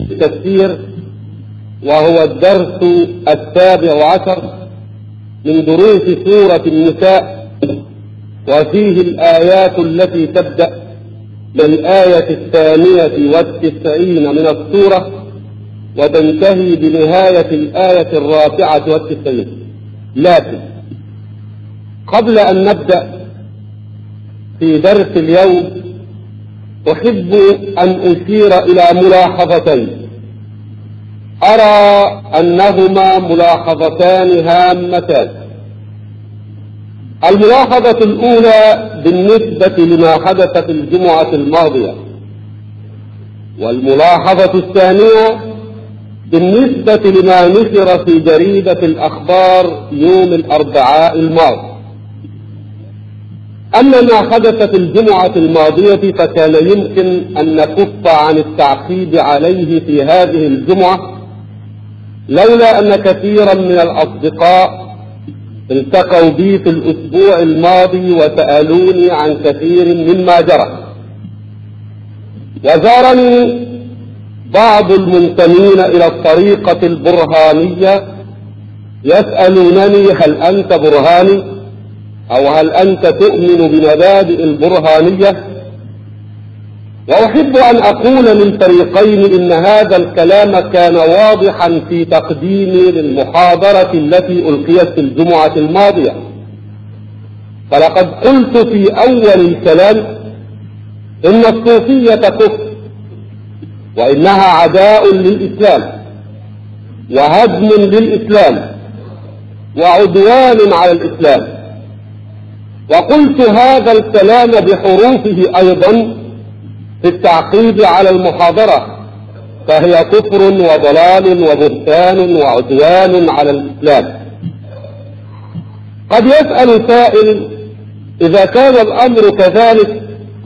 التفسير، وهو الدرس 17 من دروس سورة النساء، وفيه الآيات التي تبدأ بالآية 92 من السورة وتنتهي بنهاية الآية 94. لكن قبل أن نبدأ في درس اليوم أحب أن أشير إلى ملاحظتين أرى أنهما ملاحظتان هامتان. الملاحظة الأولى بالنسبة لما حدث في الجمعة الماضية، والملاحظة الثانية بالنسبة لما نشر في جريدة الأخبار يوم الأربعاء الماضي. أما ما حدث في الجمعة الماضية فكان يمكن أن نكف عن التعقيب عليه في هذه الجمعة، لولا أن كثيرا من الأصدقاء التقوا بي في الأسبوع الماضي وسألوني عن كثير مما جرى، وزارني بعض المنتمين إلى الطريقة البرهانية يسألونني هل أنت برهاني أو هل أنت تؤمن بمبادئ البرهانية؟ وأحب أن أقول للفريقين إن هذا الكلام كان واضحا في تقديمي للمحاضرة التي ألقيت في الجمعة الماضية. فلقد قلت في أول الكلام إن الصوفية كفر، وإنها عداء للإسلام وهدم للإسلام وعدوان على الإسلام. وقلت هذا الكلام بحروفه أيضا في التعقيب على المحاضرة، فهي كفر وضلال وبهتان وعدوان على الإسلام. قد يسأل سائل إذا كان الأمر كذلك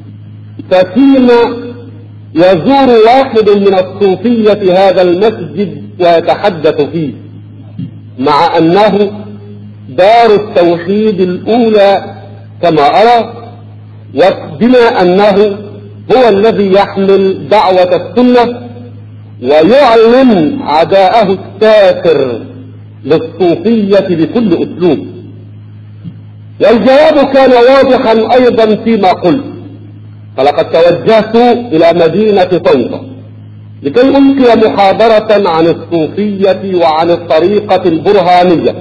ففيما يزور واحد من الصوفية هذا المسجد ويتحدث فيه، مع أنه دار التوحيد الأولى كما أرى، وبما أنه هو الذي يحمل دعوة السنة ويعلن عداءه الساخر للصوفية بكل أسلوب. والجواب كان واضحا أيضا فيما قلت، فلقد توجهت إلى مدينة طنطا لكي ألقي محاضرة عن الصوفية وعن الطريقة البرهانية،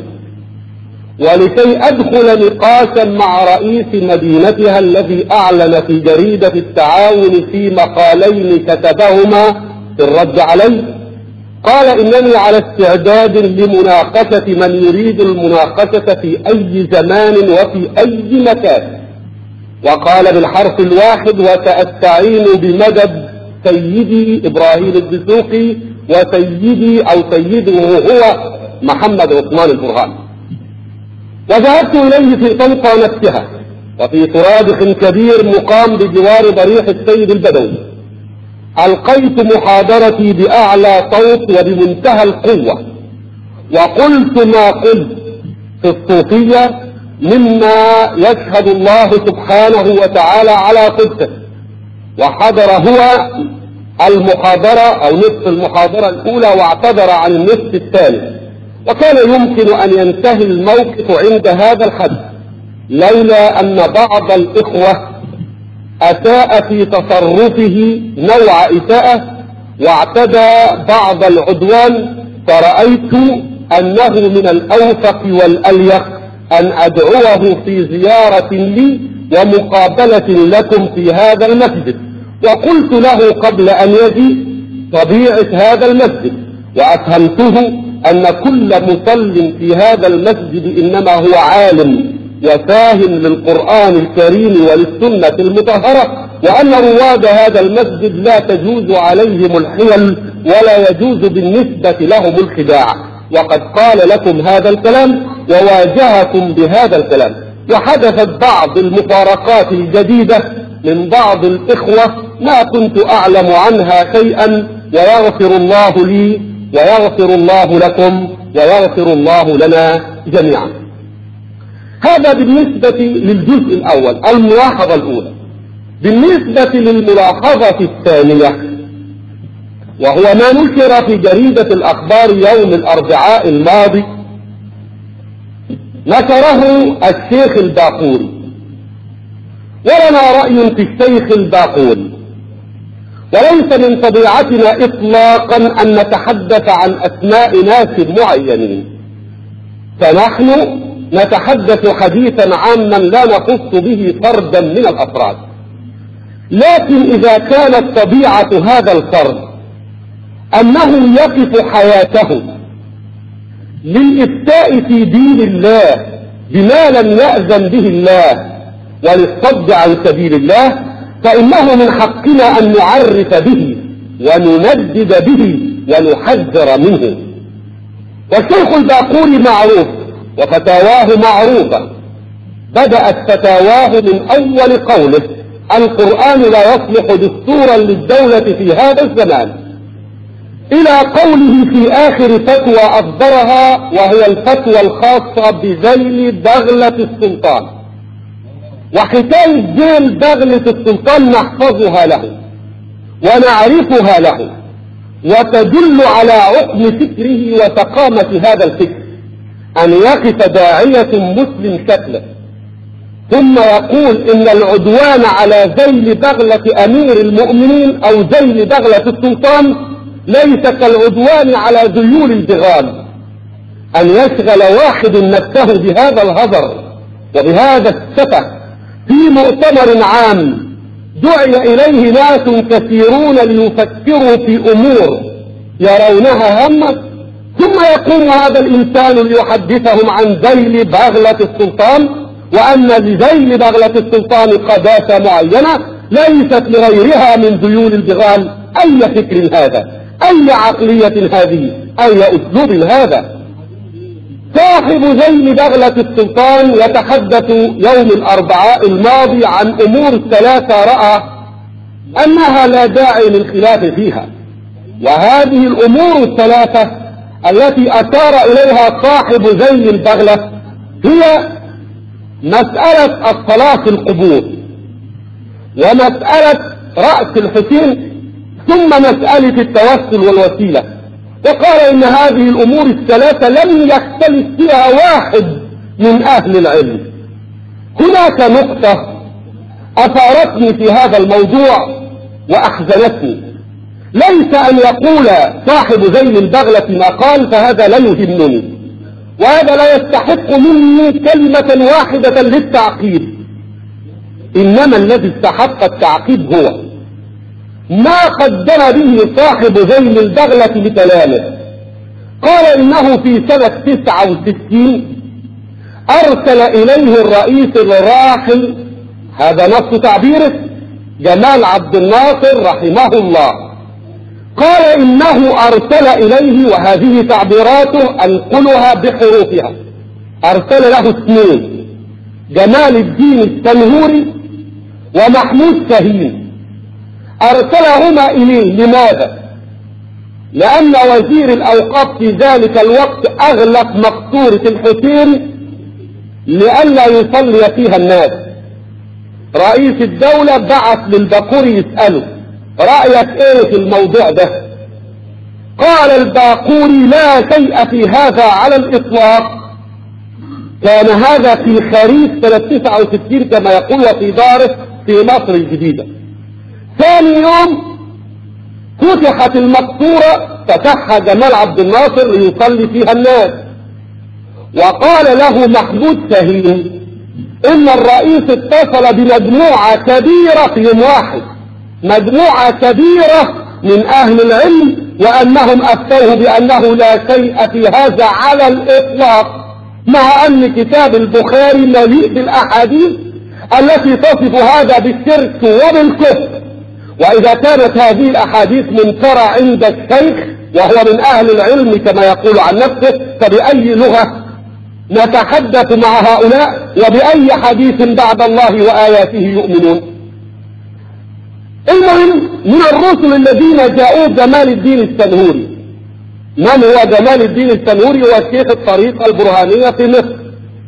ولكي أدخل نقاشا مع رئيس مدينتها الذي أعلن في جريدة التعاون في مقالين كتبهما في الرد عليه. قال إنني على استعداد لمناقشة من يريد المناقشة في أي زمان وفي أي مكان، وقال بالحرف الواحد وسأستعين بمدد سيدي إبراهيم الدسوقي وسيدي أو سيده هو محمد عثمان البرهان. وذهبت إليه في طنطا نفسها وفي ترادخ كبير مقام بجوار ضريح السيد البدوي. ألقيت محاضرتي بأعلى صوت وبمنتهى القوة، وقلت ما قلت في الصوفية مما يشهد الله سبحانه وتعالى على قدسه. وحضر هو المحاضرة أو نصف المحاضرة الأولى واعتذر عن النصف الثاني، وكان يمكن أن ينتهي الموقف عند هذا الحد، لولا أن بعض الإخوة أساء في تصرفه نوع إساءة واعتدى بعض العدوان، فرأيت أنه من الأوفق والأليق أن أدعوه في زيارة لي ومقابلة لكم في هذا المسجد. وقلت له قبل أن يجي طبيعة هذا المسجد، وأفهمته أن كل مصل في هذا المسجد إنما هو عالم وفاهم للقرآن الكريم وللسنة المطهرة، وأن رواد هذا المسجد لا تجوز عليهم الحيل ولا يجوز بالنسبة لهم الخداع. وقد قال لكم هذا الكلام وواجهكم بهذا الكلام. وحدثت بعض المفارقات الجديدة من بعض الإخوة ما كنت أعلم عنها شيئا، ويغفر الله لي ويغفر الله لكم ويغفر الله لنا جميعا. هذا بالنسبة للجزء الأول، الملاحظة الأولى. بالنسبة للملاحظة الثانية، وهو ما نشر في جريدة الأخبار يوم الأربعاء الماضي، نشره الشيخ الباقوري. ولنا رأي في الشيخ الباقوري، وليس من طبيعتنا إطلاقا أن نتحدث عن أسماء ناس معينين، فنحن نتحدث حديثا عاما لا نخص به فردا من الأفراد. لكن إذا كانت طبيعة هذا الفرد أنه يقف حياته للإفتاء في دين الله بما لم يأذن به الله وللصد عن سبيل الله، فإنه من حقنا أن نعرف به ونندد به ونحذر منه. والشيخ الباقوري معروف وفتاواه معروفة، بدأت فتاواه من أول قوله: القرآن لا يصلح دستورا للدولة في هذا الزمان، إلى قوله في آخر فتوى أصدرها، وهي الفتوى الخاصة بذيل بغلة السلطان. وحكاية ذيل بغلة السلطان نحفظها له ونعرفها له، وتدل على عقم فكره وفقامة هذا الفكر، أن يقف داعية مسلم شكله ثم يقول إن العدوان على ذيل بغلة أمير المؤمنين أو ذيل بغلة السلطان ليس كالعدوان على ذيول البغال. أن يشغل واحد نفسه بهذا الهذر وبهذا السفه في مؤتمر عام دعي إليه ناس كثيرون ليفكروا في أمور يرونها هامة، ثم يقوم هذا الإنسان ليحدثهم عن ذيل بغلة السلطان، وأن لذيل بغلة السلطان قداسة معينة ليست لغيرها من ذيول البغال. أي فكر هذا؟ أي عقلية هذه؟ أي أسلوب هذا؟ صاحب ذيل بغلة السلطان يتحدث يوم الأربعاء الماضي عن أمور ثلاثة رأى أنها لا داعي للخلاف فيها. وهذه الأمور الثلاثة التي أشار إليها صاحب ذيل البغلة هي مسألة الصلاة في القبور، ومسألة رأس الحسين، ثم مسألة التوسل والوسيلة. وقال إن هذه الأمور الثلاثة لم يختلف فيها واحد من أهل العلم. هناك نقطة أثارتني في هذا الموضوع وأحزنتني، ليس أن يقول صاحب ذيل البغلة ما قال فهذا لا يهمني، وهذا لا يستحق مني كلمة واحدة للتعقيب، إنما الذي استحق التعقيب هو ما قدم به صاحب ذيل البغلة بكلامه. قال إنه في سنة 69 أرسل إليه الرئيس الراحل، هذا نص تعبيره، جمال عبد الناصر رحمه الله. قال إنه أرسل إليه، وهذه تعبيراته أنقلها بحروفها، أرسل له اثنين: جمال الدين التنهوري ومحمود شاهين. أرسلهما إليه لماذا؟ لأن وزير الأوقاف في ذلك الوقت أغلق مقصورة الحسين لئلا يصلي فيها الناس. رئيس الدولة بعث للباقوري يسأله: رأيك ايه في الموضوع ده؟ قال الباقوري: لا شيء في هذا على الإطلاق. كان هذا في خريف سنة 69 كما يقول في داره في مصر الجديدة. ثاني يوم فتحت المقصورة، فتحها جمال عبد الناصر ليصلي فيها الناس، وقال له محمود شاهين إن الرئيس اتصل بمجموعة كبيرة في يوم واحد، مجموعة كبيرة من أهل العلم، وأنهم أفتوه بأنه لا شيء في هذا على الإطلاق، مع أن كتاب البخاري مليء بالأحاديث التي تصف هذا بالشرك وبالكفر. وإذا كانت هذه الأحاديث منكرة عند الشيخ وهو من أهل العلم كما يقول عن نفسه، فبأي لغة نتحدث مع هؤلاء وبأي حديث بعد الله وآياته يؤمنون؟ المهم، من الرسل الذين جاءوا جمال الدين التنهوري. من هو جمال الدين التنهوري؟ هو شيخ الطريقة البرهانية في مصر،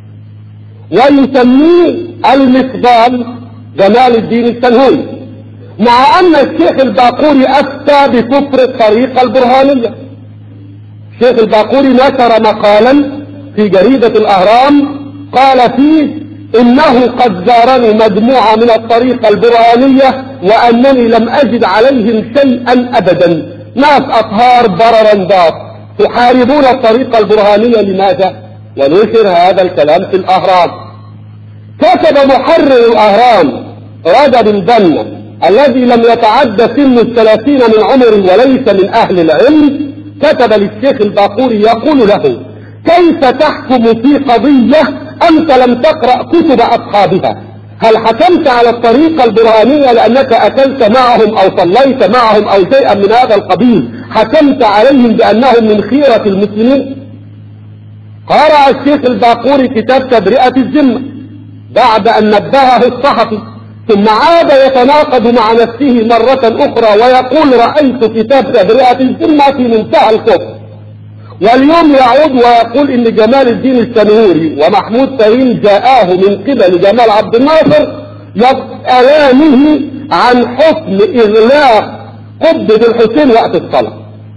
ويسميه المفضال جمال الدين التنهوري. مع أن الشيخ الباقوري أفتى بكفر الطريقة البرهانية. الشيخ الباقوري نشر مقالا في جريدة الأهرام قال فيه إنه قد زارني مجموعة من الطريقة البرهانية وأنني لم أجد عليهم شيئا أبدا، ناس أطهار بررا ضاف تحاربون الطريقة البرهانية، لماذا؟ ونشر هذا الكلام في الأهرام. كتب محرر الأهرام رجب البنا الذي لم يتعد سن 30 من عمره وليس من أهل العلم، كتب للشيخ الباقوري يقول له: كيف تحكم في قضية أنت لم تقرأ كتب أصحابها؟ هل حكمت على الطريقة البرهانية لأنك أكلت معهم أو صليت معهم أو شيئا من هذا القبيل حكمت عليهم بأنهم من خيرة المسلمين؟ قرأ الشيخ الباقوري كتاب تبرئة الذمة بعد أن نبهه الصحفي، ثم عاد يتناقض مع نفسه مرة أخرى ويقول: رأيت كتاب تبرئة الذمة في منتهى الكفر. واليوم يعود ويقول إن جمال الدين السنهوري ومحمود تهين جاءاه من قبل جمال عبد الناصر يسألانه عن حكم إغلاق قبة الحسين وقت الصلاة،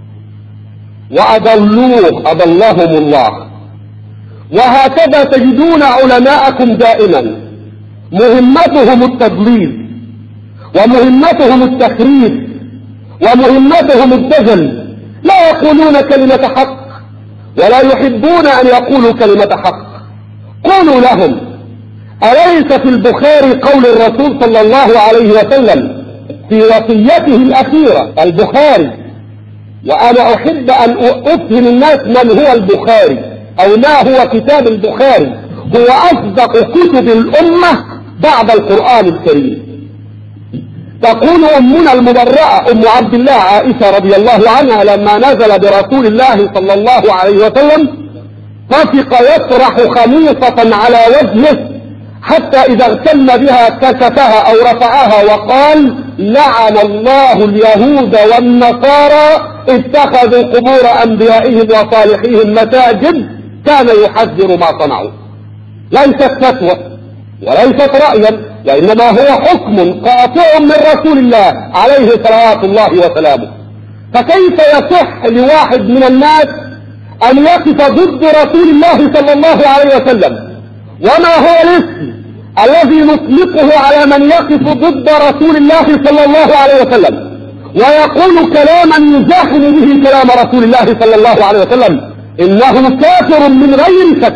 أضلهم الله. وهكذا تجدون علماءكم دائما مهمتهم التضليل، ومهمتهم التخريف، ومهمتهم الدجل، لا يقولون كلمة حق ولا يحبون أن يقولوا كلمة حق. قولوا لهم: أليس في البخاري قول الرسول صلى الله عليه وسلم في وصيته الأخيرة؟ البخاري، وأنا أحب أن أفهم الناس من هو البخاري أو ما هو كتاب البخاري. هو أصدق كتب الأمة بعد القرآن الكريم. تقول أمنا المبرأة أم عبد الله عائشة رضي الله عنها لما نزل برسول الله صلى الله عليه وسلم طفق يطرح خميصة على وجهه حتى إذا اغتم بها كشفها أو رفعها وقال: لعن الله اليهود والنصارى اتخذوا قبور أنبيائهم وصالحيهم مساجد، كان يحذر ما صنعوا. ليست فتوى وليست رأيا، وإنما هو حكم قاطع من رسول الله عليه صلوات الله وسلامه. فكيف يصح لواحد من الناس أن يقف ضد رسول الله صلى الله عليه وسلم؟ وما هو الاسم الذي نطلقه على من يقف ضد رسول الله صلى الله عليه وسلم ويقول كلاما يزاحم به كلام رسول الله صلى الله عليه وسلم؟ إنه كافر من غير شك.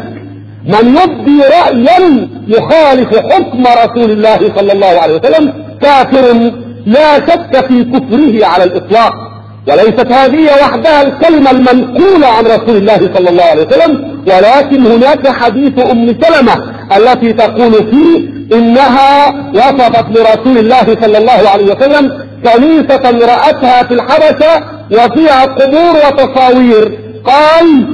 من يبدي رأيا يخالف حكم رسول الله صلى الله عليه وسلم كافر لا شك في كفره على الإطلاق. وليست هذه وحدها الكلمة المنقولة عن رسول الله صلى الله عليه وسلم، ولكن هناك حديث أم سلمة التي تقول فيه إنها وصفت لرسول الله صلى الله عليه وسلم كنيسة رأتها في الحبشة وفيها قبور وتصاوير، قال: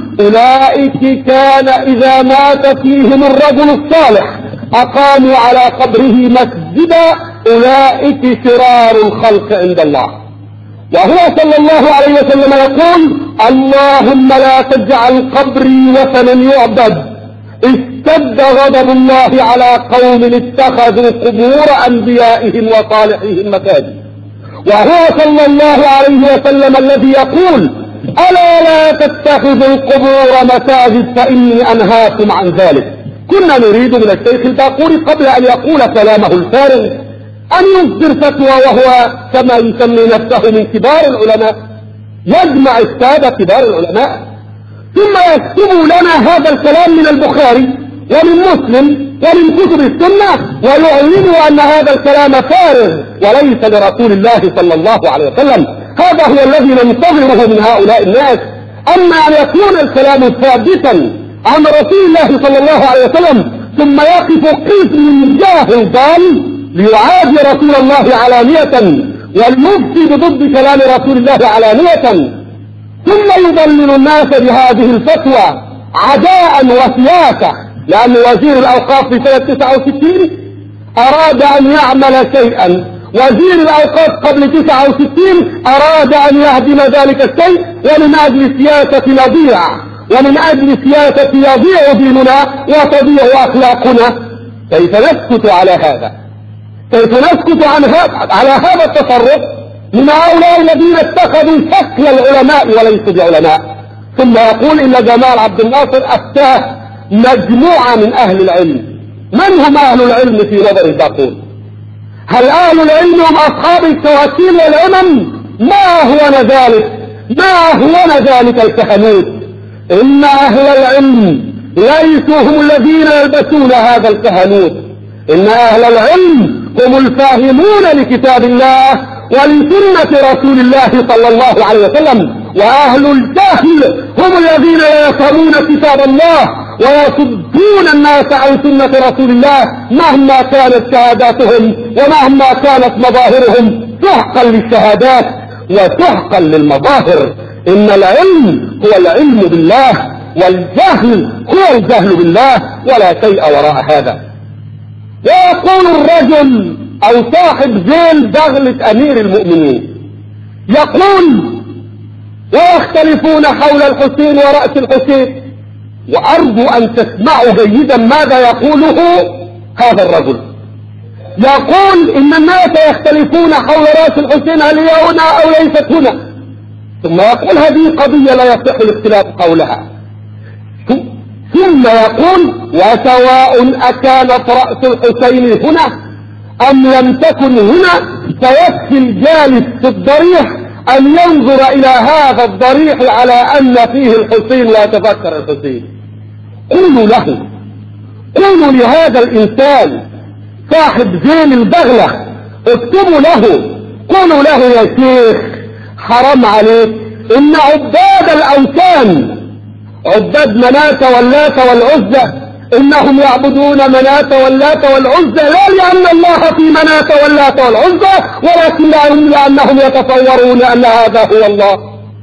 أولئك كان إذا مات فيهم الرجل الصالح أقاموا على قبره مسجدا، أولئك شرار الخلق عند الله. وهو صلى الله عليه وسلم يقول: اللهم لا تجعل قبري وثنا يعبد، اشتد غضب الله على قوم اتخذوا قبور أنبيائهم وصالحيهم مساجد. وهو صلى الله عليه وسلم الذي يقول: ألا لا تتخذوا القبور مساجد فإني أنهاكم عن ذلك. كنا نريد من الشيخ الباقوري قبل أن يقول كلامه الفارغ أن يصدر فتوى، وهو كما يسمي نفسه من كبار العلماء، يجمع السادة كبار العلماء، ثم يكتب لنا هذا الكلام من البخاري ومن مسلم ومن كتب السنة ويعلن أن هذا الكلام فارغ وليس لرسول الله صلى الله عليه وسلم. هذا هو الذي ننتظره من هؤلاء الناس. أما أن يكون الكلام ثابتا عن رسول الله صلى الله عليه وسلم ثم يقف قسم جاهل ضال ليعادي رسول الله علانية وليفتي ضد كلام رسول الله علانية، ثم يضلل الناس بهذه الفتوى عداء وسياسة. لأن وزير الأوقاف في سنة 69 أراد أن يعمل شيئا، وزير الأوقاف قبل 69 أراد أن يهدم ذلك الشيء، ومن أجل سياسة نضيع، ومن أجل سياسة يضيع ديننا وتضيع أخلاقنا. كيف نسكت على هذا؟ كيف نسكت على هذا التصرف من هؤلاء الذين اتخذوا شكل العلماء وليسوا بعلماء؟ ثم يقول إن جمال عبد الناصر أفتاه مجموعة من أهل العلم. من هم أهل العلم في نظر الباقون؟ هل أهل العلم هم أصحاب الكواكب والأمم؟ ما هو ذلك الكهنوت. إن أهل العلم ليسوا هم الذين يلبسون هذا الكهنوت، إن أهل العلم هم الفاهمون لكتاب الله ولسنة رسول الله صلى الله عليه وسلم. وأهل الجهل هم الذين لا يفهمون كتاب الله ويصدون الناس عن سنة رسول الله مهما كانت شهاداتهم ومهما كانت مظاهرهم، سحقا للشهادات وسحقا للمظاهر. إن العلم هو العلم بالله، والجهل هو الجهل بالله، ولا شيء وراء هذا. ويقول الرجل أو صاحب ذيل بغلة أمير المؤمنين، يقول ويختلفون حول الحسين ورأس الحسين. وأرجو أن تسمعوا جيدا ماذا يقوله هذا الرجل. يقول إن الناس يختلفون حول رأس الحسين، هل هي هنا أو ليست هنا؟ ثم يقول هذه قضية لا يصح الاختلاف حولها. ثم يقول وسواء أكانت رأس الحسين هنا أم لم تكن هنا، فيكفي الجالس في الضريح أن ينظر إلى هذا الضريح على أن فيه الحسين ويتذكر الحسين. قولوا لهذا الإنسان صاحب ذيل البغلة، اكتبوا له، قولوا له يا شيخ حرام عليك، إن عباد الأوثان، عباد منات واللات والعزى، إنهم يعبدون منات واللات والعزى لا لأن الله في منات واللات والعزى، ولكن لأنهم يتصورون أن هذا هو الله.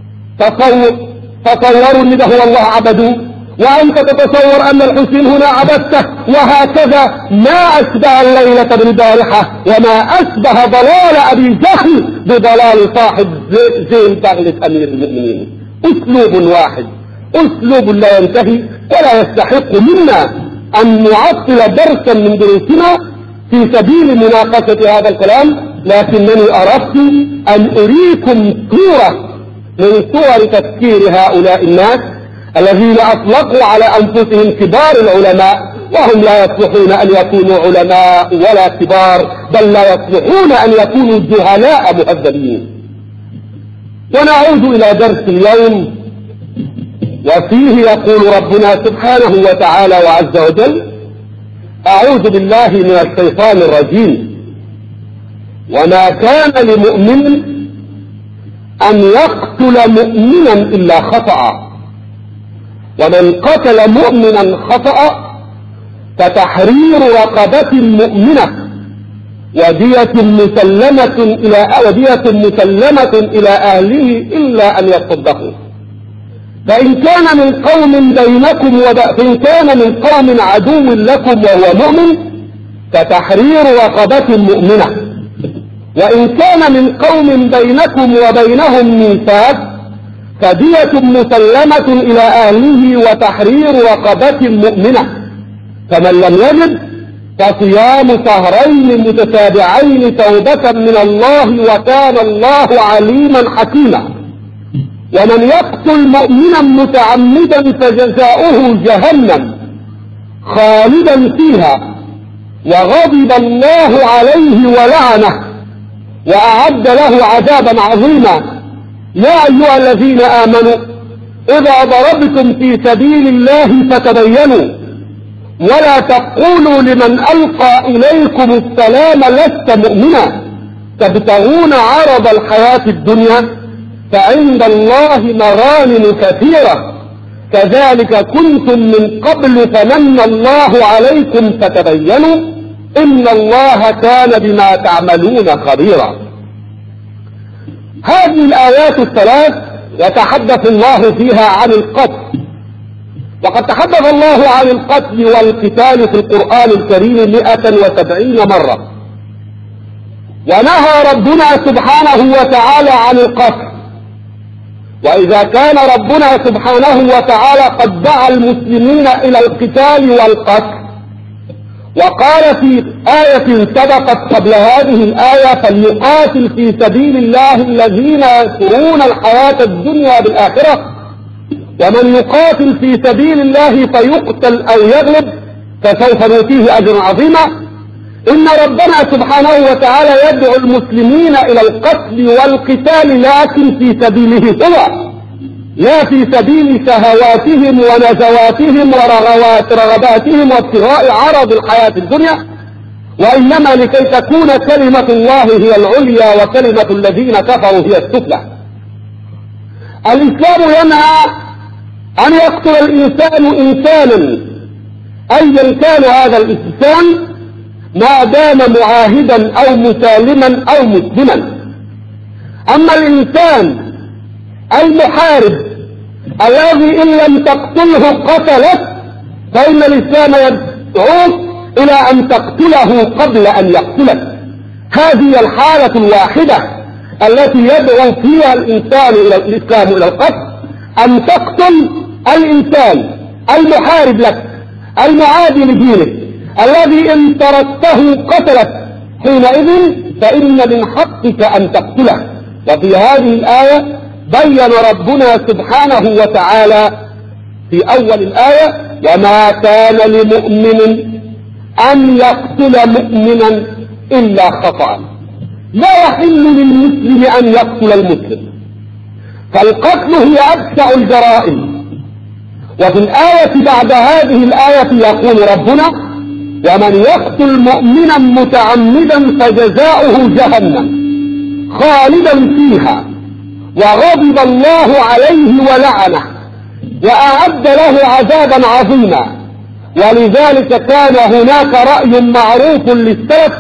تصوروا أن هو الله عبدوه، وأنت تتصور أن الحسين هنا عبدته، وهكذا. ما أشبه الليلة بالبارحة، وما أشبه ضلال أبي جهل بضلال صاحب ذيل بغلة أمير المؤمنين. أسلوب واحد، أسلوب لا ينتهي، ولا يستحق منا أن نعطل درسا من دروسنا في سبيل مناقشة هذا الكلام. لكنني أردت أن أريكم صورة من صور تفكير هؤلاء الناس الذين أطلقوا على أنفسهم كبار العلماء، وهم لا يصلحون أن يكونوا علماء ولا كبار، بل لا يصلحون أن يكونوا جهلاء مهذبين. ونعود إلى درس اليوم، وفيه يقول ربنا سبحانه وتعالى وعز وجل: أعوذ بالله من الشيطان الرجيم. وما كان لمؤمن أن يقتل مؤمنا إلا خطأ، ومن قتل مؤمنا خطأ فتحرير رقبة مؤمنة ودية مسلمة إلى أهله إلا أن يصدقوا. فإن كان من قوم عدو لكم وهو مؤمن فتحرير رقبة مؤمنة، وإن كان من قوم بينكم وبينهم ميثاق فدية مسلمة إلى أهله وتحرير رقبة مؤمنة. فمن لم يجد فصيام شهرين متتابعين توبة من الله وكان الله عليما حكيما. ومن يقتل مؤمنا متعمدا فجزاؤه جهنم خالدا فيها وغضب الله عليه ولعنه وأعد له عذابا عظيما. يا أيها الذين آمنوا إذا ضربتم في سبيل الله فتبينوا ولا تقولوا لمن ألقى إليكم السلام لست مؤمنا تبتغون عرض الحياة الدنيا فعند الله مغانم كثيرة كذلك كنتم من قبل فمن الله عليكم فتبينوا إن الله كان بما تعملون خبيرا. هذه الآيات الثلاث يتحدث الله فيها عن القتل، وقد تحدث الله عن القتل والقتال في القرآن الكريم 170 مرة، ونهى ربنا سبحانه وتعالى عن القتل. وإذا كان ربنا سبحانه وتعالى قد دعا المسلمين إلى القتال والقتل وقال في آية سبقت قبل هذه الآية: فليقاتل في سبيل الله الذين يشرون الحياة الدنيا بالآخرة، ومن يقاتل في سبيل الله فيقتل أو يغلب فسوف نؤتيه أجرا عظيما. إن ربنا سبحانه وتعالى يدعو المسلمين إلى القتل والقتال، لكن في سبيله هو، لا في سبيل شهواتهم ونزواتهم ورغباتهم وابتغاء عرض الحياة الدنيا، وإنما لكي تكون كلمة الله هي العليا وكلمة الذين كفروا هي السفلى. الإسلام ينهى أن يقتل الإنسان إنسانا أيا كان هذا الإنسان، ما دام معاهدا أو مسالما أو مسلما. أما الإنسان المحارب الذي إن لم تقتله قتلت، فإن الإسلام يدعوك إلى أن تقتله قبل أن يقتلك. هذه الحالة الواحدة التي يدعو فيها الإنسان إلى الإسلام إلى القتل، أن تقتل الإنسان المحارب لك المعادي لدينك الذي إن تركته قتلك، حينئذ فإن من حقك أن تقتله. وفي هذه الآية بين ربنا سبحانه وتعالى في أول الآية: وما كان لمؤمن أن يقتل مؤمنا إلا خطأ. لا يحل للمسلم أن يقتل المسلم، فالقتل هي أبشع الجرائم. وفي الآية بعد هذه الآية يقول ربنا: ومن يقتل مؤمنا متعمدا فجزاؤه جهنم خالدا فيها وغضب الله عليه ولعنه وأعد له عذابا عظيما. ولذلك كان هناك رأي معروف للسلف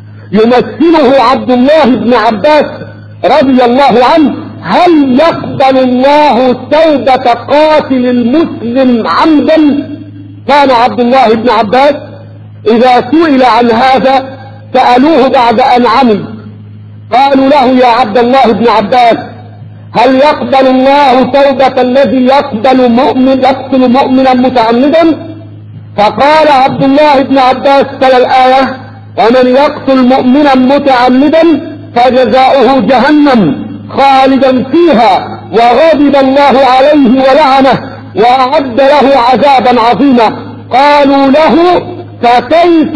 يمثله عبد الله بن عباس رضي الله عنه: هل يقبل الله توبة قاتل المسلم عمدا؟ كان عبد الله بن عباس إذا سئل عن هذا سألوه بعد أن عمل، قالوا له: يا عبد الله بن عباس، هل يقبل الله توبة الذي يقتل مؤمنا متعمدا؟ فقال عبد الله بن عباس تلا الآية: ومن يقتل مؤمنا متعمدا فجزاؤه جهنم خالدا فيها وغضب الله عليه ولعنه وأعد له عذابا عظيما. قالوا له: فكيف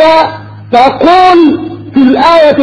تقول في الآية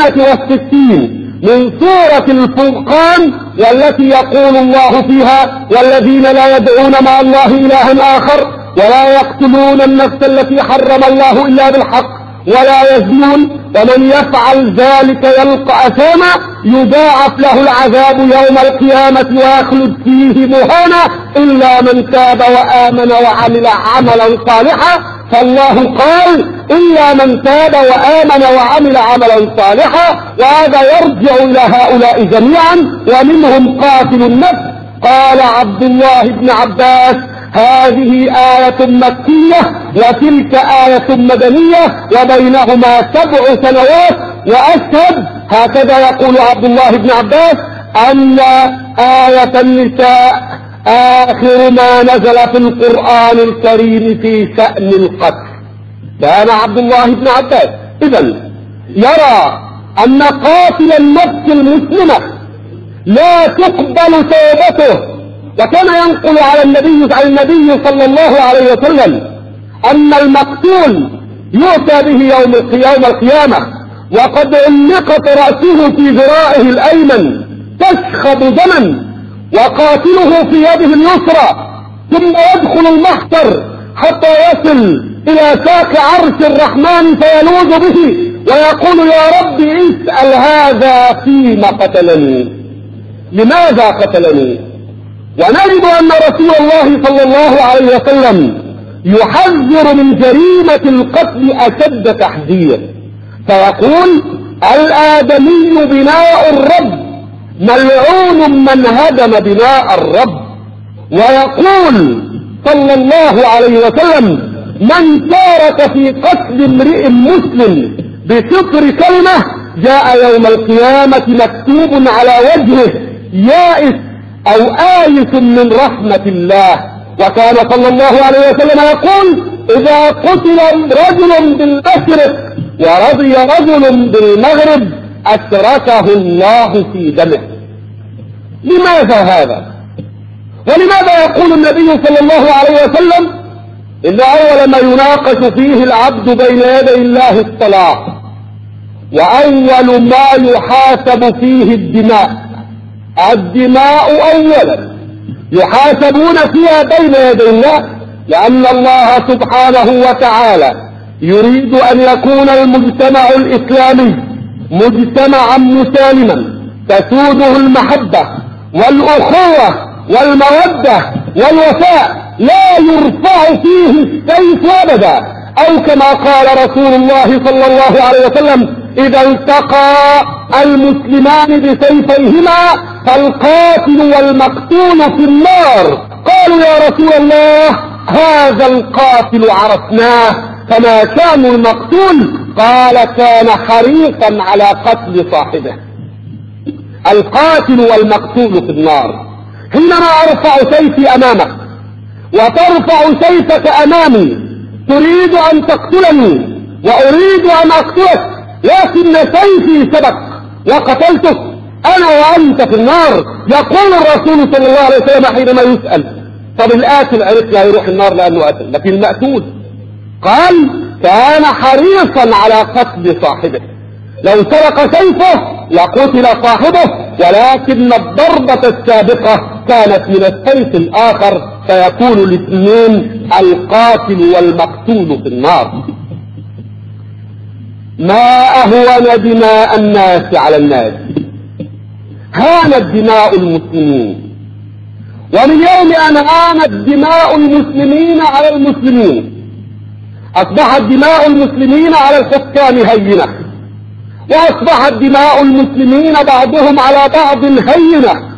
68 من سورة الفرقان والتي يقول الله فيها: والذين لا يدعون مع الله إلها آخر ولا يقتلون النفس التي حرم الله إلا بالحق ولا يزنون ومن يفعل ذلك يلقى أثاما يضاعف له العذاب يوم القيامة ويخلد فيه مهانا إلا من تاب وآمن وعمل عملا صالحا. فالله قال: إلا من تاب وآمن وعمل عملا صالحا، وهذا يرجع إلى هؤلاء جميعا ومنهم قاتل النفس. قال عبد الله بن عباس: هذه آية مكية وتلك آية مدنية وبينهما 7 سنوات. وأشهد، هكذا يقول عبد الله بن عباس، أن آية النساء آخر ما نزل في القرآن الكريم في شأن القتل. كان عبد الله بن عباس إذن يرى أن قاتل النفس المسلمة لا تقبل توبته، وكان ينقل على النبي صلى الله عليه وسلم أن المقتول يؤتى به يوم القيامة وقد علقت رأسه في ذراعه الأيمن تشخب دما، وقاتله في يده اليسرى، ثم يدخل المحشر حتى يصل إلى ساق عرش الرحمن فيلوذ به ويقول: يا رب اسأل هذا فيما قتلني، لماذا قتلني؟ ونجد أن رسول الله صلى الله عليه وسلم يحذر من جريمة القتل أشد تحذير، فيقول: الآدمي بناء الرب، ملعون من هدم بناء الرب. ويقول صلى الله عليه وسلم: من شارك في قتل امرئ مسلم بشطر كلمة جاء يوم القيامة مكتوب على وجهه يائس أو آيس من رحمة الله. وكان صلى الله عليه وسلم يقول: إذا قتل رجل بالمشرق ورضي رجل بالمغرب أشركه الله في دمه. لماذا هذا؟ ولماذا يقول النبي صلى الله عليه وسلم إن أول ما يناقش فيه العبد بين يدي الله الصلاة، وأول ما يحاسب فيه الدماء أولا يحاسبون فيها بين يدي الله، لأن الله سبحانه وتعالى يريد أن يكون المجتمع الإسلامي مجتمعا مسالما تسوده المحبة والأخوة والمودة والوفاء، لا يرفع فيه السيف أبدا، أو كما قال رسول الله صلى الله عليه وسلم: إذا التقى المسلمان بسيفيهما فالقاتل والمقتول في النار. قالوا: يا رسول الله، هذا القاتل عرفناه، فما كان المقتول؟ قال: كان حريصا على قتل صاحبه. القاتل والمقتول في النار. حينما أرفع سيفي أمامك وترفع سيفك أمامي، تريد أن تقتلني وأريد أن أقتلك، لكن سيفي سبق وقتلتك، أنا وأنت في النار. يقول الرسول صلى الله عليه وسلم حينما يسأل: طب القاتل عرفنا يروح النار لأنه قتل، لكن المقتول قال: كان حريصا على قتل صاحبه، لو سرق سيفه لقتل صاحبه، ولكن الضربة السابقة كانت من السيف الآخر، فيكون الاثنين القاتل والمقتول في النار. ما أهون دماء الناس على الناس، هانت دماء المسلمين، ومن يوم أن هانت دماء المسلمين على المسلمين أصبحت دماء المسلمين على الحكام هينة، وأصبحت دماء المسلمين بعضهم على بعض هينة.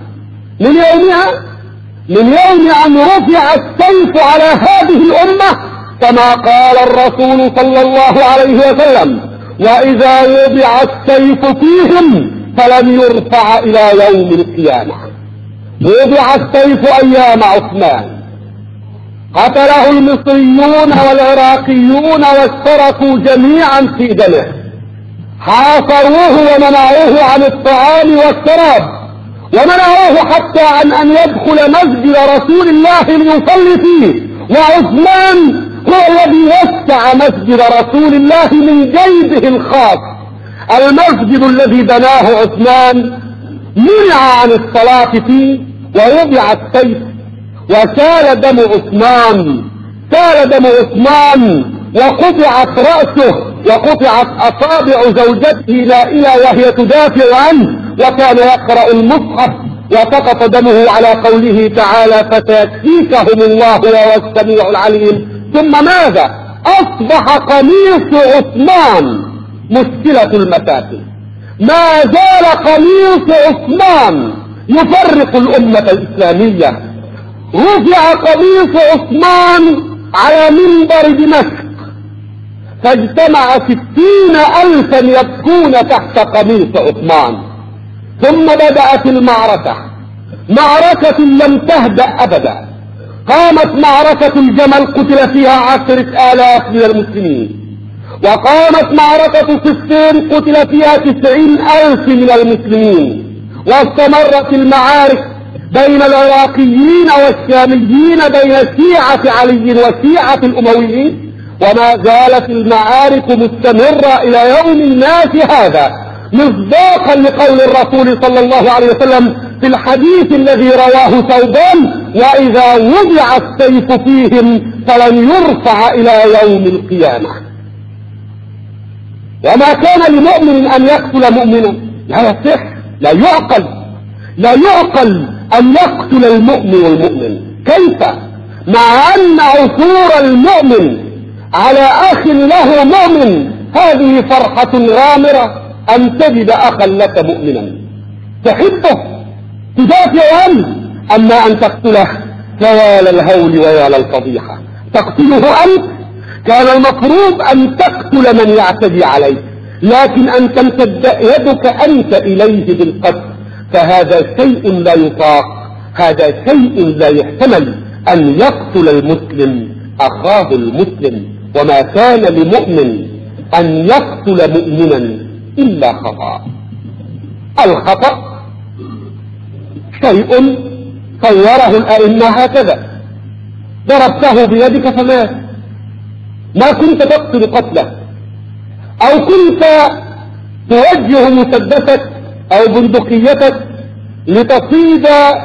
من يوم أن رفع السيف على هذه الأمة، كما قال الرسول صلى الله عليه وسلم: وإذا وضع السيف فيهم فلم يرفع إلى يوم القيامة. وضع السيف أيام عثمان، قتله المصريون والعراقيون واشتركوا جميعا في دمه، حاصروه ومنعوه عن الطعام والشراب، ومنعوه حتى عن أن يدخل مسجد رسول الله ليصلي فيه، وعثمان هو الذي وسع مسجد رسول الله من جيبه الخاص. المسجد الذي بناه عثمان منع عن الصلاة فيه، ووضع السيف، وسال دم عثمان، وقطعت رأسه وقطعت أصابع زوجته نائلة وهي تدافع عنه، وكان يقرأ المصحف، وسقط دمه على قوله تعالى: فسيكفيكهم الله وهو السميع العليم. ثم ماذا؟ أصبح قميص عثمان مشكلة المساكن. ما زال قميص عثمان يفرق الأمة الإسلامية. رفع قميص عثمان على منبر دمشق، فاجتمع 60,000 يبكون تحت قميص عثمان. ثم بدأت المعركة، معركة لم تهدأ أبدا. قامت معركة الجمل، قتل فيها 10,000 من المسلمين، وقامت معركة صفين قتل فيها 90,000 من المسلمين، واستمرت المعارك بين العراقيين والشاميين، بين شيعة علي وشيعة الأمويين، وما زالت المعارك مستمرة إلى يوم الناس هذا، مصداقا لقول الرسول صلى الله عليه وسلم في الحديث الذي رواه ثوبان: وإذا وضع السيف فيهم فلن يرفع إلى يوم القيامة. وما كان لمؤمن أن يقتل مؤمنا، لا يصح، لا يعقل أن يقتل المؤمن المؤمن. كيف؟ مع أن عثور المؤمن على أخ له مؤمن هذه فرحة غامرة، أن تجد أخا لك مؤمنا تحبه تدافع عنه، أما أن تقتله فيا للهول ويا للفضيحة. تقتله أنت، كان المفروض أن تقتل من يعتدي عليك، لكن أن تمتد يدك أنت إليه بالقتل، فهذا شيء لا يطاق، هذا شيء لا يحتمل. أن يقتل المسلم أخاه المسلم، وما كان لمؤمن أن يقتل مؤمنا إلا خطأ. الخطأ شيء صوره الأئمة هكذا: ضربته بيدك فمات، ما كنت تقتل قتله، أو كنت توجه مسدسك أو بندقيتك لتصيد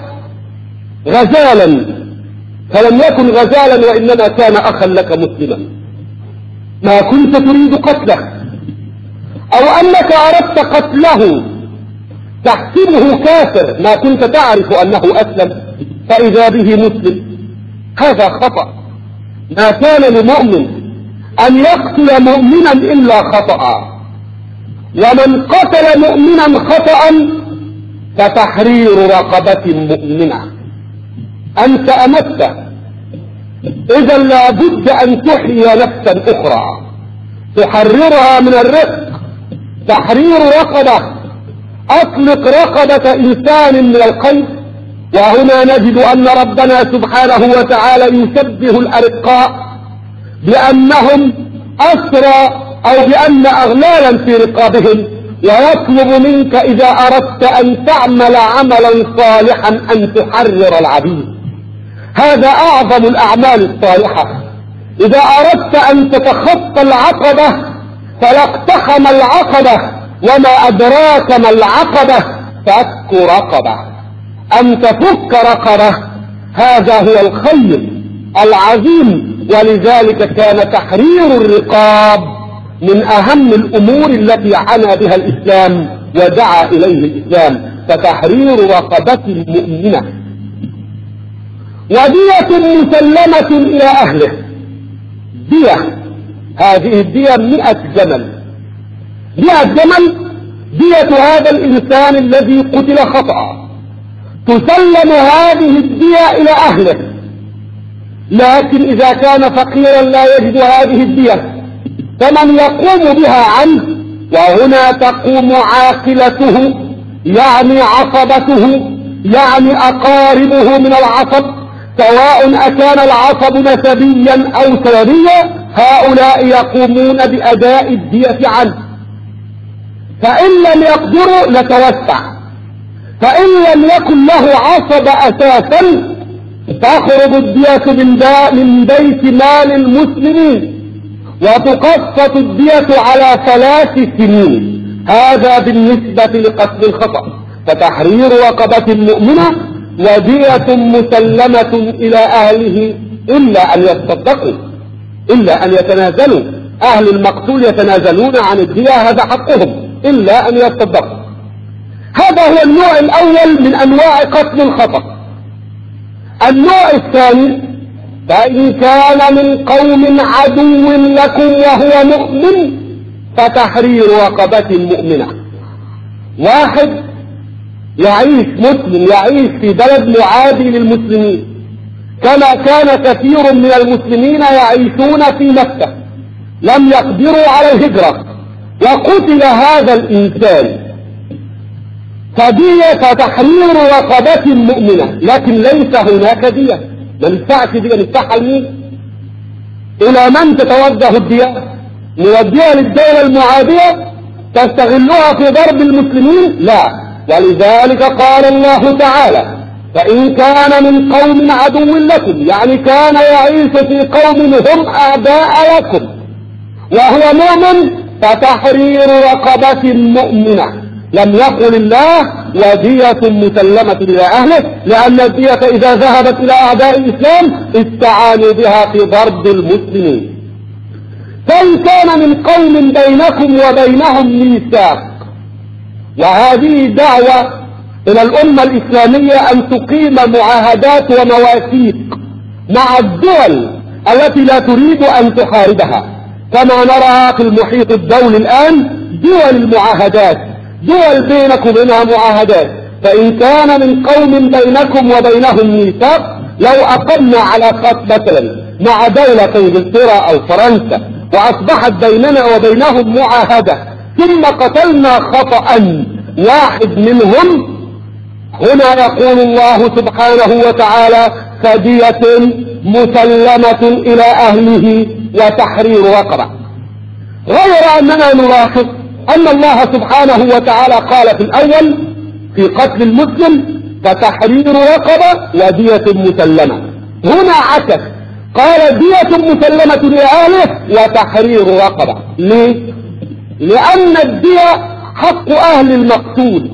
غزالا فلم يكن غزالا وإنما كان أخا لك مسلما، ما كنت تريد قتله، أو أنك أردت قتله تحسبه كافر، ما كنت تعرف أنه أسلم فإذا به مسلم، هذا خطأ. ما كان لمؤمن أن يقتل مؤمنا إلا خطأ، ومن قتل مؤمنا خطأ فتحرير رقبة مؤمنة. أنت أمته، إذا لابد أن تحيي نفسا أخرى تحررها من الرق، تحرير رقبة، أطلق رقبة إنسان من القيد. وهنا نجد أن ربنا سبحانه وتعالى يشبه الأرقاء بأنهم أسرى أو بأن أغلالا في رقابهم، ويطلب منك إذا أردت أن تعمل عملا صالحا أن تحرر العبيد. هذا أعظم الأعمال الصالحة. إذا أردت أن تتخطى العقبة فلاقتحم العقبة، وما أدراك ما العقبة؟ فك رقبة، أن تفك رقبة، هذا هو الخير العظيم. ولذلك كان تحرير الرقاب من أهم الأمور التي عنى بها الإسلام ودعا إليه الإسلام، فتحرير رقبة مؤمنة. ودية مسلمة إلى أهله، دية، هذه الدية 100 جمل، 100 جمل دية هذا الإنسان الذي قتل خطأ، تسلم هذه الدية إلى أهله. لكن إذا كان فقيرا لا يجد هذه الدية فمن يقوم بها عنه؟ وهنا تقوم عاقلته، يعني عصبته، يعني أقاربه من العصب، سواء أكان العصب نسبيا أو سببيا، هؤلاء يقومون بأداء الدية عنه. فإن لم يقدروا لتوسع، فإن لم يكن له عصب أساسا تخرج الدية من بيت مال المسلمين، وتقسط الدية على 3 سنين. هذا بالنسبة لقتل الخطأ. فتحرير رقبة مؤمنة ودية مسلمة إلى أهله إلا أن يتصدقوا، إلا أن يتنازلوا. أهل المقتول يتنازلون عن الدية، هذا حقهم، إلا أن يتصدقوا. هذا هو النوع الأول من أنواع قتل الخطأ. النوع الثاني: فإن كان من قوم عدو لكم وهو مؤمن فتحرير رقبة مؤمنة. واحد يعيش مسلم، يعيش في بلد معادي للمسلمين، كما كان كثير من المسلمين يعيشون في مكة، لم يقدروا على الهجرة، وقتل هذا الإنسان، فدية تحرير رقبة مؤمنة. لكن ليس هناك دية، ما ندفعش دية، ندفعها لمين؟ إلى من تتوجه الدية؟ نوديها للدولة المعادية تستغلها في ضرب المسلمين؟ لا. ولذلك قال الله تعالى: فإن كان من قوم عدو لكم، يعني كان يعيش في قوم هم أعداء لكم وهو مؤمن، فتحرير رقبة مؤمنة. لم يقل الله ودية مسلمة إلى أهله، لأن الدية إذا ذهبت إلى أعداء الإسلام استعانوا بها في ضرب المسلمين. فإن كان من قوم بينكم وبينهم ميثاق، وهذه دعوة إلى الأمة الإسلامية أن تقيم معاهدات ومواثيق مع الدول التي لا تريد أن تحاربها، كما نرى في المحيط الدولي الآن دول المعاهدات، دول بينكم وبينها معاهدات. فإن كان من قوم بينكم وبينهم ميثاق، لو أقمنا علاقات مثلا مع دولة كإنجلترا أو فرنسا وأصبحت بيننا وبينهم معاهدة، ثم قتلنا خطأ واحد منهم، هنا يقول الله سبحانه وتعالى: فدية مسلمة إلى أهله وتحرير رقبة. غير أننا نلاحظ أن الله سبحانه وتعالى قال في الأول في قتل المسلم فتحرير رقبة ودية مسلمة. هنا عكس، قال دية مسلمة لأهله وتحرير رقبة. ليه؟ لأن الدية حق أهل المقتول،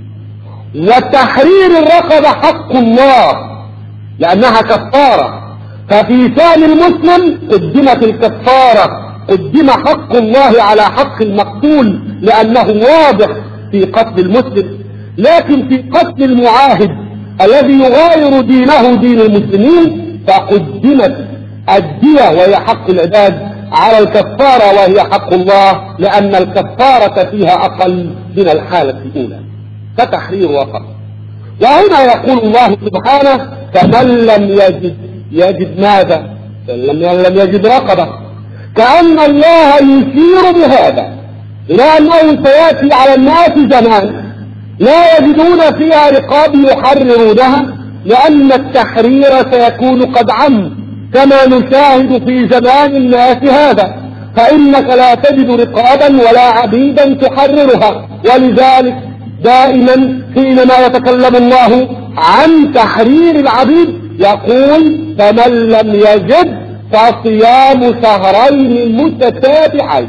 وتحرير الرقبة حق الله لأنها كفارة. ففي شأن المسلم قدمت الكفارة، قدم حق الله على حق المقتول لأنه واضح في قتل المسلم. لكن في قتل المعاهد الذي يغاير دينه دين المسلمين فقدمت الدية وهي حق العباد على الكفارة وهي حق الله، لأن الكفارة فيها أقل من الحالة الأولى. فتحرير رقبة. وهنا يقول الله سبحانه فمن لم يجد ماذا؟ لم يجد رقبة. كأن الله يشير بهذا إلى أنه سيأتي على الناس زمان لا يجدون فيها رقاب يحررونها، لأن التحرير سيكون قد عم كما نشاهد في زمان الناس هذا، فإنك لا تجد رقابا ولا عبيدا تحررها. ولذلك دائما حينما يتكلم الله عن تحرير العبيد يقول فمن لم يجد فصيام شهرين متتابعين،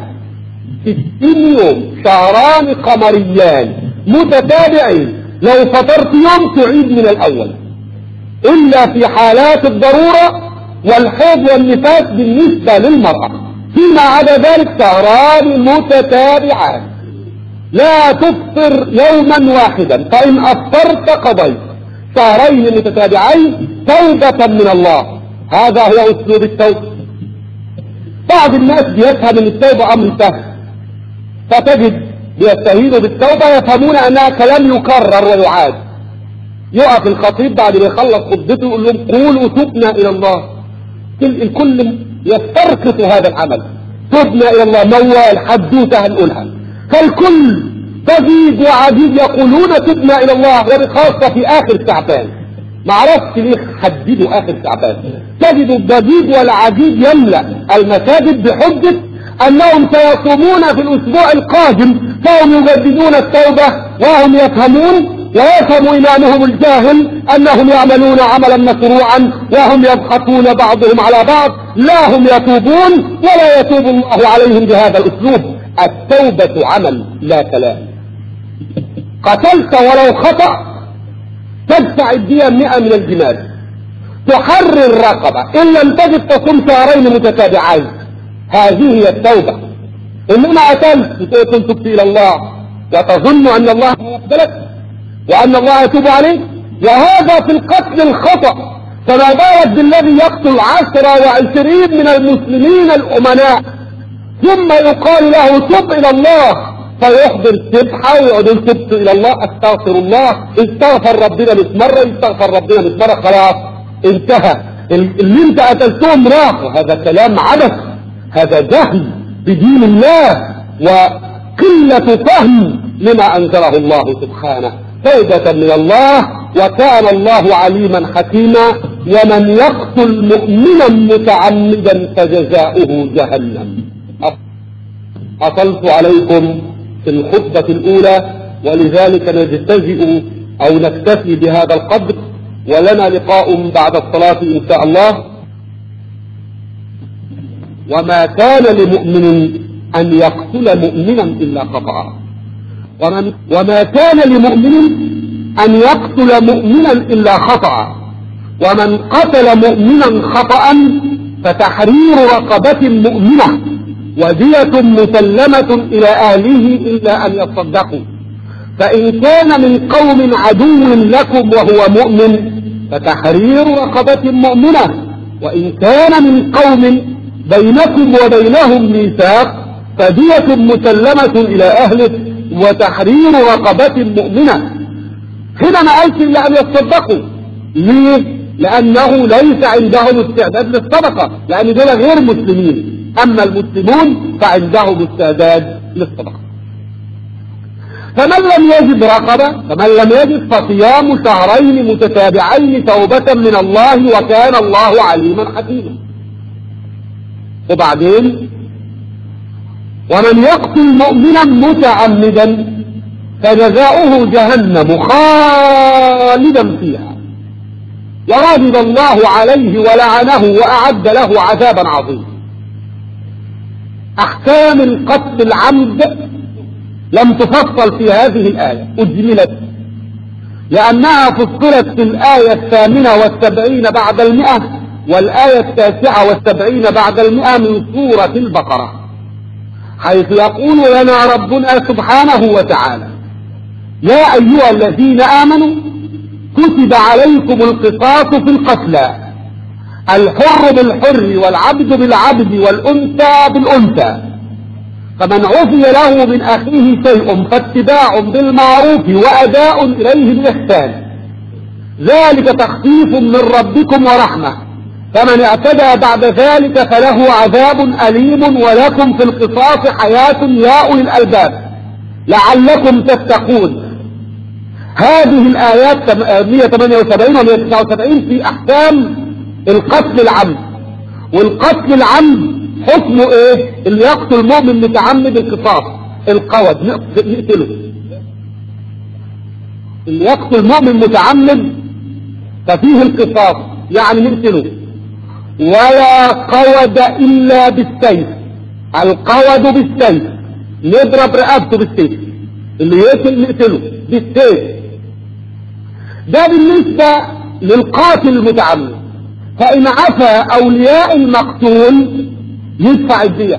60 يوم، شهران قمريان متتابعين. لو فطرت يوم تعيد من الأول، إلا في حالات الضرورة والحيض والنفاس بالنسبة للمرأة. فيما عدا ذلك شهران متتابعان لا تفطر يوما واحدا، فإن أفطرت قضيت. شهرين متتابعين توبة من الله. هذا هو أسلوب التوبة. بعض الناس بيفهم ان التوبة أمر سهل، فتجد بيستهينوا بالتوبة يفهمون أنها كلام يكرر ويعاد. يقف الخطيب بعد ما يخلص خطبته يقول لهم قولوا تبنا إلى الله. الكل يسترقص هذا العمل، تبنا إلى الله موال حدوته هنقولها، فالكل ضجيج وعجيب يقولون تبنا إلى الله، وبخاصة في آخر شعبان. معرفش ليه حددوا آخر شعبان. تجد الضجيج والعجيب يملأ المساجد بحجة أنهم سيصومون في الأسبوع القادم، فهم يجددون التوبة وهم يفهمون ويفهم إمامهم الجاهل أنهم يعملون عملا مشروعا وهم يبخسون بعضهم على بعض، لا هم يتوبون ولا يتوب الله عليهم بهذا الأسلوب. التوبة عمل لا كلام. قتلت ولو خطأ تدفع الدية 100 من الجمال، تحرر رقبة، إن لم تجد تصوم شهرين متتابعين. هذه هي التوبة. إنما قتلت تتوب إلى الله وتظن أن الله يقبلك وأن الله يتوب عليك، وهذا في القتل الخطأ. فما بالك بالذي يقتل 10 و20 من المسلمين الأمناء ثم يقال له تب إلى الله، فيحضر سبحة ويقول تبت إلى الله، أستغفر الله، استغفر ربنا 100 مرة، استغفر ربنا 100 مرة، خلاص انتهى. اللي انت قتلتهم راحوا. هذا كلام عبث، هذا جهل بدين الله وقلة فهم لما أنزله الله سبحانه. توبة من الله، وكان الله عليما حكيما. ومن يقتل مؤمنا متعمدا فجزاؤه جهنم. أطلت عليكم في الخطبة الأولى، ولذلك نجتزئ أو نكتفي بهذا القدر، ولنا لقاء بعد الصلاة إن شاء الله. وما كان لمؤمن أن يقتل مؤمنا إلا خطأ، وما كان لمؤمن أن يقتل مؤمنا إلا خطأ، ومن قتل مؤمنا خطأ فتحرير رقبة مؤمنة ودية مسلمة إلى أهله إلا أن يصدقوا. فإن كان من قوم عدو لكم وهو مؤمن فتحرير رقبة مؤمنة، وإن كان من قوم بينكم وبينهم ميثاق فدية مسلمة إلى أهله وتحرير رقبة مؤمنة. هنا ما قالش إلا أن يصدقوا. ليه؟ لأنه ليس عندهم استعداد للصدقة، لأن دول غير مسلمين. أما المسلمون فعندهم استعداد للصدقة. فمن لم يجد رقبة، فمن لم يجد فصيام شهرين متتابعين توبة من الله وكان الله عليما حكيما. وبعدين ومن يقتل مؤمنا متعمدا فجزاؤه جهنم خالدا فيها وغضب الله عليه ولعنه وأعد له عذابا عظيما. أحكام القتل العمد لم تفصل في هذه الآية، أجملت لأنها فصلت في الآية 78 بعد 100 والآية 79 بعد 100 من سورة البقرة، حيث يقول لنا ربنا سبحانه وتعالى: يا أيها الذين آمنوا كتب عليكم القصاص في القتلى، الحر بالحر والعبد بالعبد والأنثى بالأنثى، فمن عفي له من أخيه شيء فاتباع بالمعروف وأداء إليه بإحسان، ذلك تخفيف من ربكم ورحمة، فمن اعتدى بعد ذلك فله عذاب أليم ولكم في القصاص حياة يا أولي الألباب لعلكم تتقون. هذه الآيات 178 و 179 في أحكام القتل العمد. والقتل العمد حكمه ايه؟ اللي يقتل المؤمن متعمد القصاص القود نقتله. اللي يقتل المؤمن متعمد ففيه القصاص يعني نقتله. ولا قود الا بالسيف، القود بالسيف، نضرب رقبته بالسيف، اللي يقتل نقتله بالسيف. ده بالنسبة للقاتل المتعمد. فإن عفى أولياء المقتول يدفع الدية،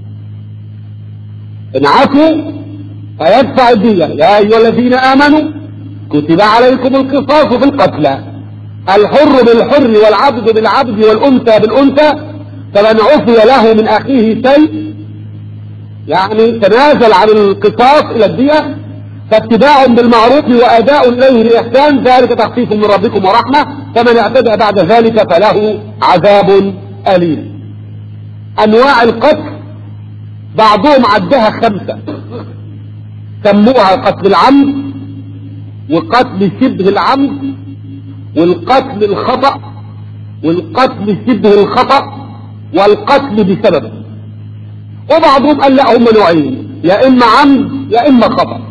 إن عفوا فيدفع الدية. يا أيها الذين آمنوا كتب عليكم القصاص في القتلى، الحر بالحر والعبد بالعبد والأنثى بالأنثى، فمن عفي له من أخيه شيء يعني تنازل عن القصاص إلى الدية فاتباع بالمعروف وأداء إليه بإحسان، ذلك تخفيف من ربكم ورحمة، فمن اعتدى بعد ذلك فله عذاب أليم. أنواع القتل بعضهم عدها 5 سموها قتل العمد وقتل شبه العمد والقتل الخطأ والقتل شبه الخطأ والقتل بسبب. وبعضهم قال لا هم نوعين، يا إما عمد يا إما خطأ.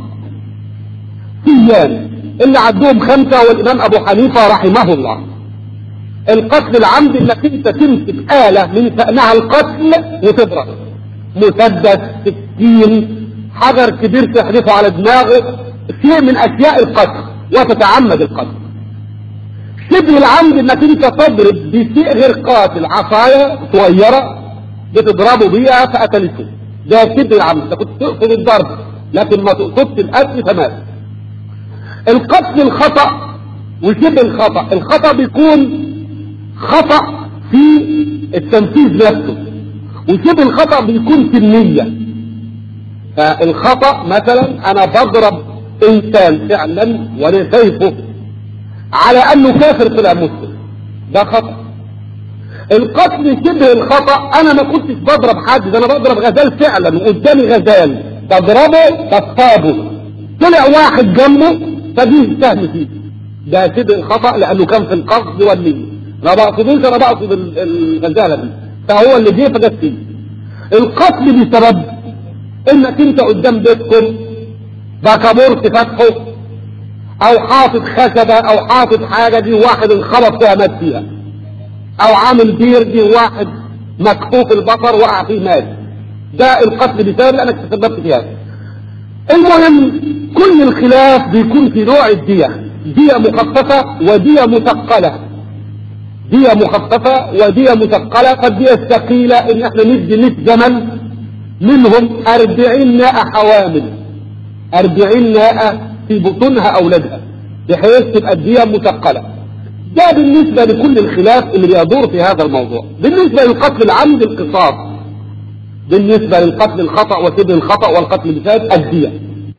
سيان اللي عدوهم 5 والإمام أبو حنيفة رحمه الله. القتل العمد انك انت تمسك آلة من شأنها القتل وتضرب، مسدس، سكين، حجر كبير تحدفه على دماغه، شيء من أشياء القتل وتتعمد القتل. شبه العمد انك انت تضرب بشيء غير قاتل، عصاية صغيرة بتضربه بيها فقتلته، ده شبه العمد. انت كنت تقصد الضرب لكن ما تقصدش القتل فمات. القتل الخطأ وشبه الخطأ، الخطأ بيكون خطأ في التنفيذ نفسه، وشبه الخطأ بيكون في النية. فالخطأ مثلا انا بضرب انسان فعلا وانا شايفه على انه كافر طلع مسلم، ده خطأ. القتل شبه الخطأ انا ما كنتش بضرب حد، ده انا بضرب غزال فعلا وقدامي غزال بضربه بصابه، طلع واحد جنبه فديه سهم فيه، ده شبه الخطأ لانه كان في القصد والنية. ما بقصدوش، انا بقصد الغزالة دي فهو اللي جه فجت فيه. القتل بسبب انك انت قدام بيتكم بكابورت فتحه او حاطط خشبة او حاطط حاجة دي واحد انخبط فيها مات فيها، او عامل بير دي واحد مكفوف البصر وقع فيه مات، ده القتل بسبب لانك تسببت فيها. المهم كل الخلاف بيكون في نوع الدية، دية مخففة ودية مثقلة. دية مخففة ودية مثقلة. فالدية الثقيلة ان احنا ندي 100 جمل منهم 40 ناقة حوامل، 40 ناقة في بطونها اولادها، بحيث تبقى الدية مثقلة. ده بالنسبة لكل الخلاف اللي بيدور في هذا الموضوع. بالنسبة للقتل العمد القصاص، بالنسبة للقتل الخطأ وشبه الخطأ والقتل بسبب الدية.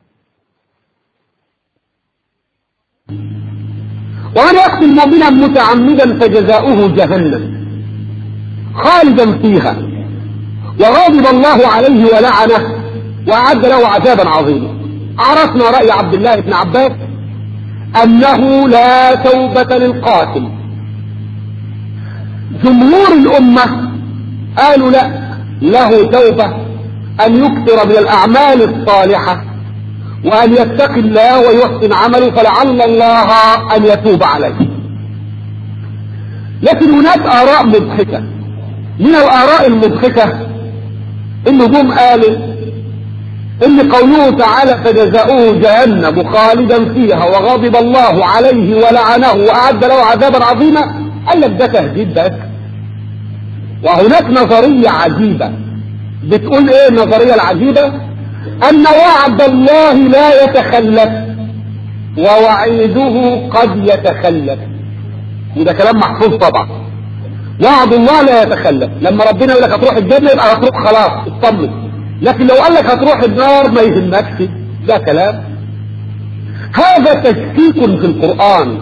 ومن يقتل مؤمنا متعمدا فجزاؤه جهنم خالدا فيها وغضب الله عليه ولعنه وأعد له عذابا عظيما. عرفنا رأي عبد الله بن عباس أنه لا توبة للقاتل. جمهور الأمة قالوا لا، له توبة أن يكثر من الأعمال الصالحة وأن يتقي الله ويحسن عمله، فلعل الله أن يتوب عليه. لكن هناك آراء مضحكة. من الآراء المضحكة النجوم قالوا إن قوله تعالى فجزاؤه جهنم خالدا فيها وغضب الله عليه ولعنه وأعد له عذابا عظيما، قال لك ده تهديد بس. وهناك نظرية عجيبة بتقول ايه النظرية العجيبة؟ ان وعد الله لا يتخلف ووعيده قد يتخلف. وده كلام محفوظ طبعا. وعد الله لا يتخلف، لما ربنا يقول لك هتروح الجنة يبقى هتروح خلاص اطمن، لكن لو قال لك هتروح النار ما يهمكش، ده كلام. هذا تشكيك في القرآن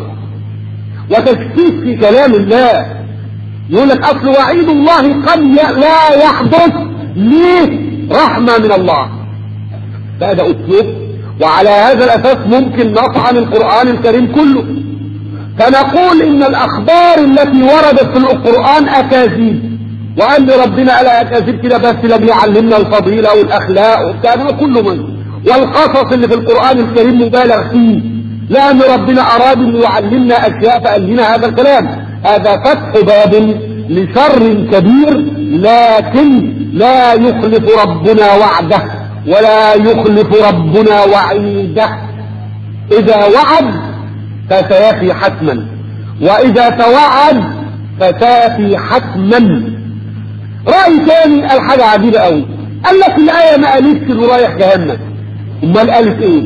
وتشكيك في كلام الله. يقول لك اصل وعيد الله قد لا يحدث، ليه؟ رحمة من الله. ده اسلوب، وعلى هذا الاساس ممكن نطعن القرآن الكريم كله، فنقول ان الاخبار التي وردت في القرآن اكاذيب، وان ربنا قال اكاذيب كده بس لم يعلمنا الفضيلة والاخلاق والكلام كله منه، والقصص اللي في القرآن الكريم مبالغ فيه، لان ربنا اراد ان يعلمنا اشياء فقال لنا هذا الكلام. هذا فتح باب لشر كبير، لكن لا يخلف ربنا وعده ولا يخلف ربنا وعيده. اذا وعد فسيفي حتما، واذا توعد فسيفي حتما. رأي ثاني قال حاجة عجيبة قوي، قال لك الآية ما قالتش انه رايح جهنم، امال قالت ايه؟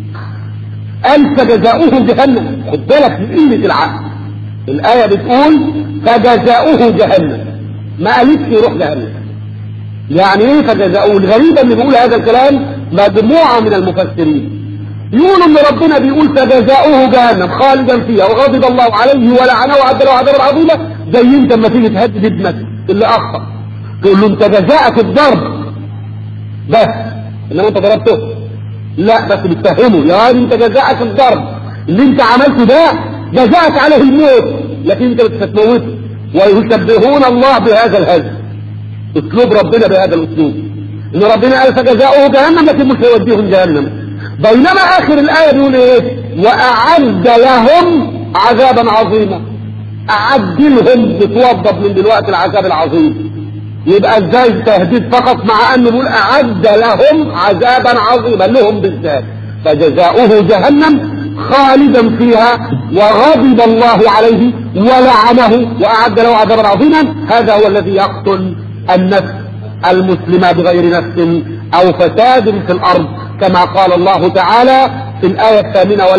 قال فجزاؤه جهنم. خد بالك من قلة العقل، الآية بتقول فجزاؤه جهنم، ما قالتش يروح جهنم. يعني ايه فجزاؤه؟ الغريبة اللي بيقول هذا الكلام مجموعة من المفسرين يقولوا ان ربنا بيقول فجزاؤه جهنم خالدا فيها وغضب الله عليه ولعنه وأعد له عذابا عظيما، زي انت لما تيجي تهدد ابنك اللي اخطأ تقول له انت جزاءك الضرب بس، انما انت ضربته لا، بس بتفهمه يا راجل انت جزاءك الضرب، اللي انت عملته ده جزاءك عليه الموت، لكن انت بتموته. ويشبهون الله بهذا الهزل، اسلوب ربنا بهذا الاسلوب، ان ربنا قال فجزاؤه جهنم لكن مش هيوديهم جهنم، بينما اخر الايه بيقول ايه؟ واعد لهم عذابا عظيما. اعد لهم بتوظف من دلوقتي العذاب العظيم، يبقى ازاي تهديد فقط مع انه بيقول اعد لهم عذابا عظيما لهم بالذات. فجزاؤه جهنم خالدا فيها وغضب الله عليه ولعنه وأعد له عذابا عظيما. هذا هو الذي يقتل النفس المسلمة بغير نفس أو فساد في الأرض، كما قال الله تعالى في الآية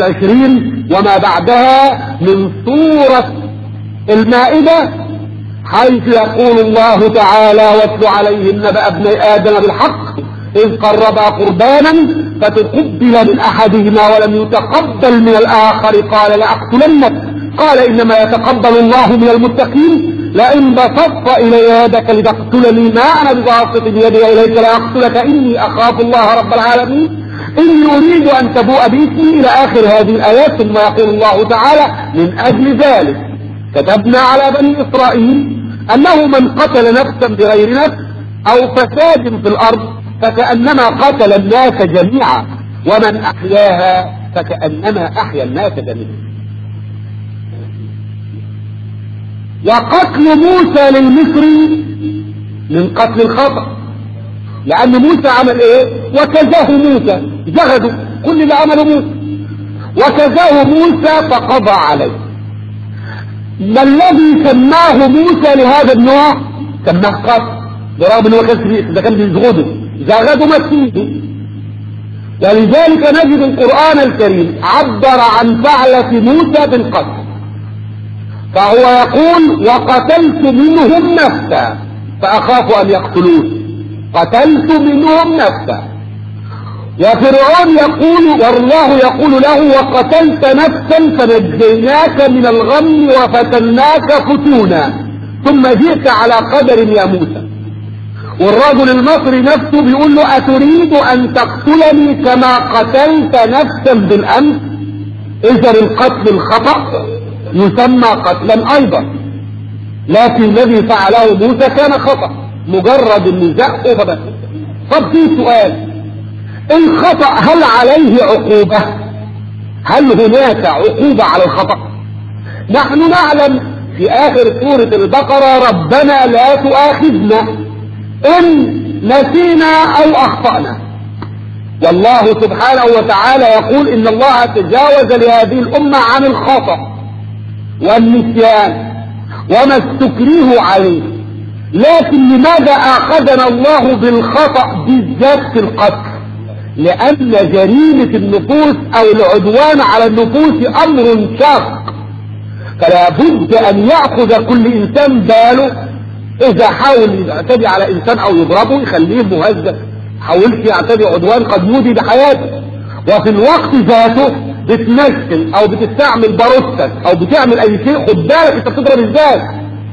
28 وما بعدها من سورة المائدة، حيث يقول الله تعالى واتل عليهم نبأ ابني آدم بالحق إذ قربا قربانا فتقبل من أحدهما ولم يتقبل من الآخر قال لأقتلنك قال إنما يتقبل الله من المتقين لئن بسطت إلي يدك لتقتلني ما أنا بباسط يدي إليك لأقتلك إني أخاف الله رب العالمين إني أريد أن تبوء باسمي إلى آخر هذه الآيات. ثم يقول الله تعالى من أجل ذلك كتبنا على بني إسرائيل أنه من قتل نفسا بغير نفس أو فساد في الأرض فكأنما قتل الناس جميعا ومن أحياها فكأنما أحيا الناس جميعا. وقتل موسى للمصري من قتل الخطأ، لأن موسى عمل إيه؟ وكزاه موسى، جهدوا كل اللي عمله موسى، وكزاه موسى فقضى عليه. ما الذي سماه موسى لهذا النوع؟ سماه قتل، برغم انه ده كان بيزغده، زغده مسيده. ولذلك نجد القرآن الكريم عبر عن فعلة موسى بالقتل، فهو يقول وقتلت منهم نفسا فأخاف أن يقتلون، قتلت منهم نفسا. وفرعون يقول والله يقول له وقتلت نفسا فنجيناك من الغم وفتناك فتونا ثم جئت على قدر يا موسى. والرجل المصري نفسه بيقول له أتريد أن تقتلني كما قتلت نفسا بالأمس؟ إذا القتل الخطأ يسمى قتلا أيضا، لكن الذي فعله موسى كان خطأ، مجرد النزاع فبس. طب في سؤال، الخطأ هل عليه عقوبة؟ هل هناك عقوبة على الخطأ؟ نحن نعلم في آخر سورة البقرة ربنا لا تؤاخذنا إن نسينا أو أخطأنا، والله سبحانه وتعالى يقول إن الله تجاوز لهذه الأمة عن الخطأ والنسيان وما استكرهوا عليه. لكن لماذا آخذنا الله بالخطأ بالذات في القتل؟ لأن جريمة النفوس أو العدوان على النفوس أمر شاق، فلا بد أن يأخذ كل إنسان باله إذا حاول يعتدي على إنسان أو يضربه يخليه مهذب، حاولش يعتدي عدوان قد يودي بحياته، وفي الوقت ذاته بتمثل أو بتستعمل باروستك أو بتعمل أي شيء، خد بالك أنت بتضرب إزاي،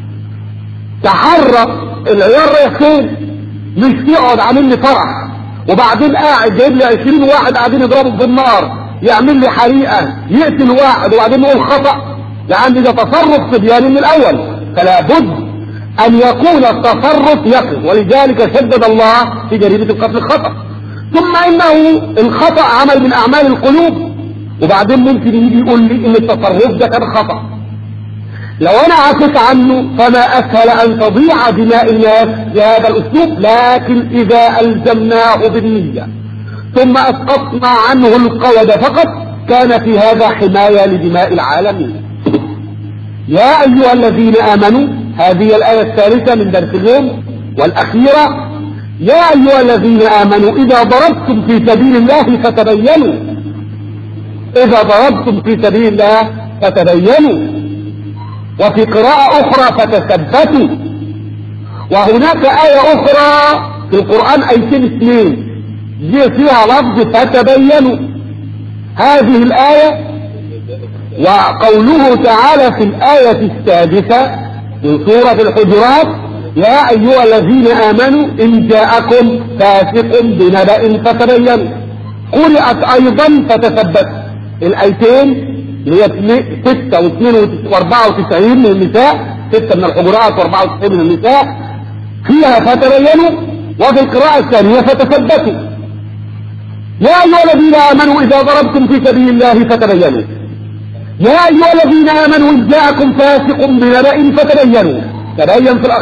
تحرك العيار رايح فين، مش تقعد عامل لي فرح وبعدين قاعد جايب لي 20 واحد قاعدين يضربوا بالنار يعمل لي حريقة يقتل واحد وبعدين نقول خطأ، لأن ده تصرف صبياني من الأول، فلا بد أن يكون التصرف يقظ، ولذلك شدد الله في جريمة القتل الخطأ. ثم إنه الخطأ عمل من أعمال القلوب، وبعدين ممكن يجي يقول لي إن التصرف ده كان خطأ، لو أنا عفت عنه فما أسهل أن تضيع دماء الناس بهذا الأسلوب، لكن إذا ألزمناه بالنية ثم أسقطنا عنه القود فقط كان في هذا حماية لدماء العالمين. يا أيها الذين آمنوا، هذه الآية الثالثة من درس اليوم والأخيرة، يا أيها الذين آمنوا إذا ضربتم في سبيل الله فتبينوا، إذا ضربتم في سبيل الله فتبينوا، وفي قراءة أخرى فتثبتوا. وهناك آية أخرى في القرآن آيتين اثنين جاء فيها لفظ فتبينوا، هذه الآية وقوله تعالى في الآية السادسة من سورة الحجرات يا أيها الذين آمنوا إن جاءكم فاسق بنبأ فتبينوا، قرأت أيضا فتثبتوا. الآيتين اللي هي 6 و94 من النساء، 6 من الحجرات و94 من النساء فيها فتبينوا، وفي القراءة الثانية فتثبتوا. يا أيها الذين آمنوا إذا ضربتم في سبيل الله فتبينوا، يا أيها الذين آمنوا إن جاءكم فاسق بنبأ فتبينوا. تبين في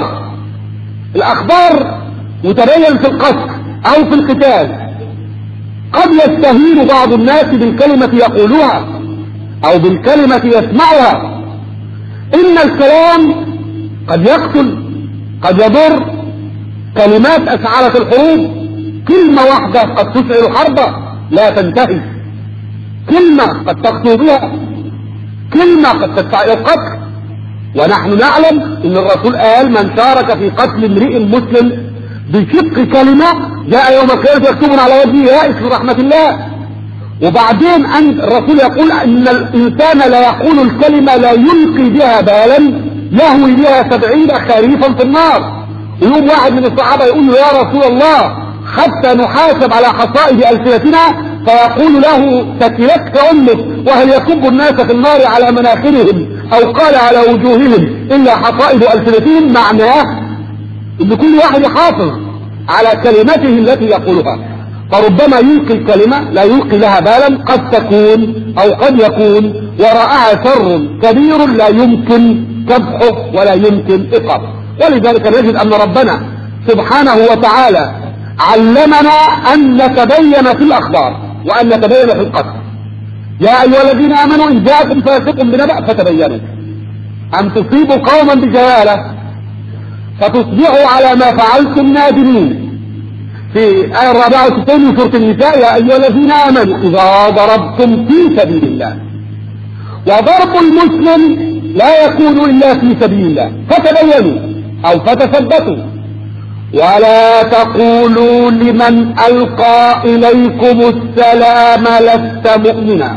الأخبار وتبين في القتل أو في القتال. قد يستهين بعض الناس بالكلمة يقولها أو بالكلمة يسمعها، إن الكلام قد يقتل قد يضر، كلمات أشعلت الحروب، كلمة واحدة قد تشعل حربا لا تنتهي، كلمة قد تقتل بها، كلمة قد تدفع إلى القتل. ونحن نعلم ان الرسول قال من شارك في قتل امرئ مسلم بشق كلمة جاء يوم القيامة يكتب على وجهه يائس من رحمة الله. وبعدين الرسول يقول ان الانسان لا يقول الكلمة لا يلقي بها بالا يهوي بها 70 خريفا في النار. ويوم واحد من الصحابة يقول له يا رسول الله حتى نحاسب على حصائد ألسنتنا، فيقول له ثكلتك أمك، وهل يكب الناس في النار على مناخرهم أو قال على وجوههم إلا حصائد ألسنتهم، معناه إن كل واحد يحافظ على كلمته التي يقولها، فربما يلقي الكلمة لا يلقي لها بالا، قد تكون أو قد يكون وراءها شر كبير لا يمكن كبحه ولا يمكن إقامه. ولذلك نجد أن ربنا سبحانه وتعالى علمنا أن نتبين في الأخبار وأن نتبين في القتل. يا أيها الذين آمنوا إن جاءكم فاسق بنبأ فتبينوا أن تصيبوا قوما بجهالة فتصبحوا على ما فعلتم نادمين. في آية 64 من سورة النساء يا أيها الذين آمنوا إذا ضربتم في سبيل الله، وضرب المسلم لا يكون إلا في سبيل الله، فتبينوا أو فتثبتوا ولا تقولوا لمن ألقى إليكم السلام لست مؤمنا.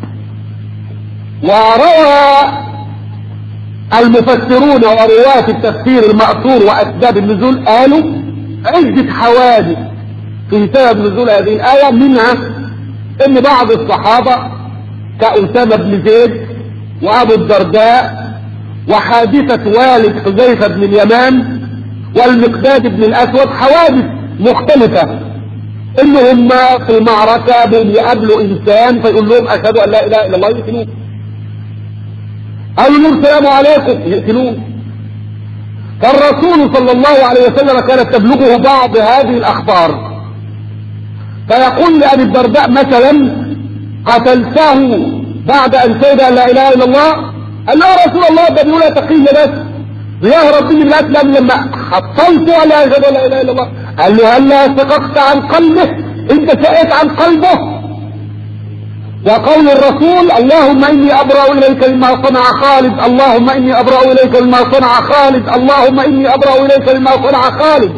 وروى المفسرون ورواة التفسير المأثور وأسباب النزول قالوا عدة حوادث في سبب نزول هذه الآية، منها ان بعض الصحابة كأسامة بن زيد وابو الدرداء وحادثة والد حذيفة بن اليمان والمقداد بن الاسود، حوادث مختلفة، انهم في المعركة بيقابلوا انسان فيقول لهم اشهد ان لا اله الا الله، يقتلوه. قالوا لهم السلام عليكم، يقتلوه. فالرسول صلى الله عليه وسلم كانت تبلغه بعض هذه الاخبار، فيقول لأبي الدرداء مثلا قتلته بعد ان شهد ان لا اله الا الله، قال له يا رسول الله ده بيقول تقينا بس بيهرب مني من الاسلام، لما حصلته ولا يشهد ان لا اله الا الله قال له هلا شققت عن قلبه، انت شقيت عن قلبه. وقول الرسول اللهم اني ابرأ اليك مما صنع خالد، اللهم اني ابرأ اليك مما صنع خالد، اللهم اني ابرأ اليك مما صنع خالد.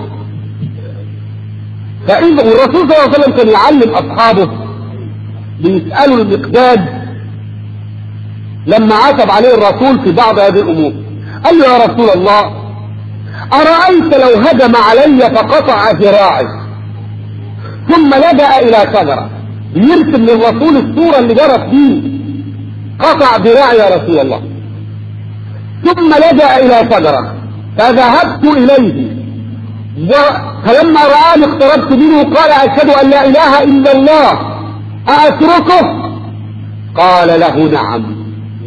فإذا الرسول صلى الله عليه وسلم كان يعلم اصحابه، بيسألوا المقداد لما عتب عليه الرسول في بعض هذه الامور، قال له يا رسول الله أرأيت لو هجم علي فقطع ذراعي ثم لجأ إلى شجرة، يرسم للرسول الصورة اللي جرت فيه، قطع ذراعي يا رسول الله ثم لجأ إلى شجرة، فذهبت إليه فلما رآني اقتربت منه قال أشهد أن لا إله إلا الله أتركه؟ قال له نعم.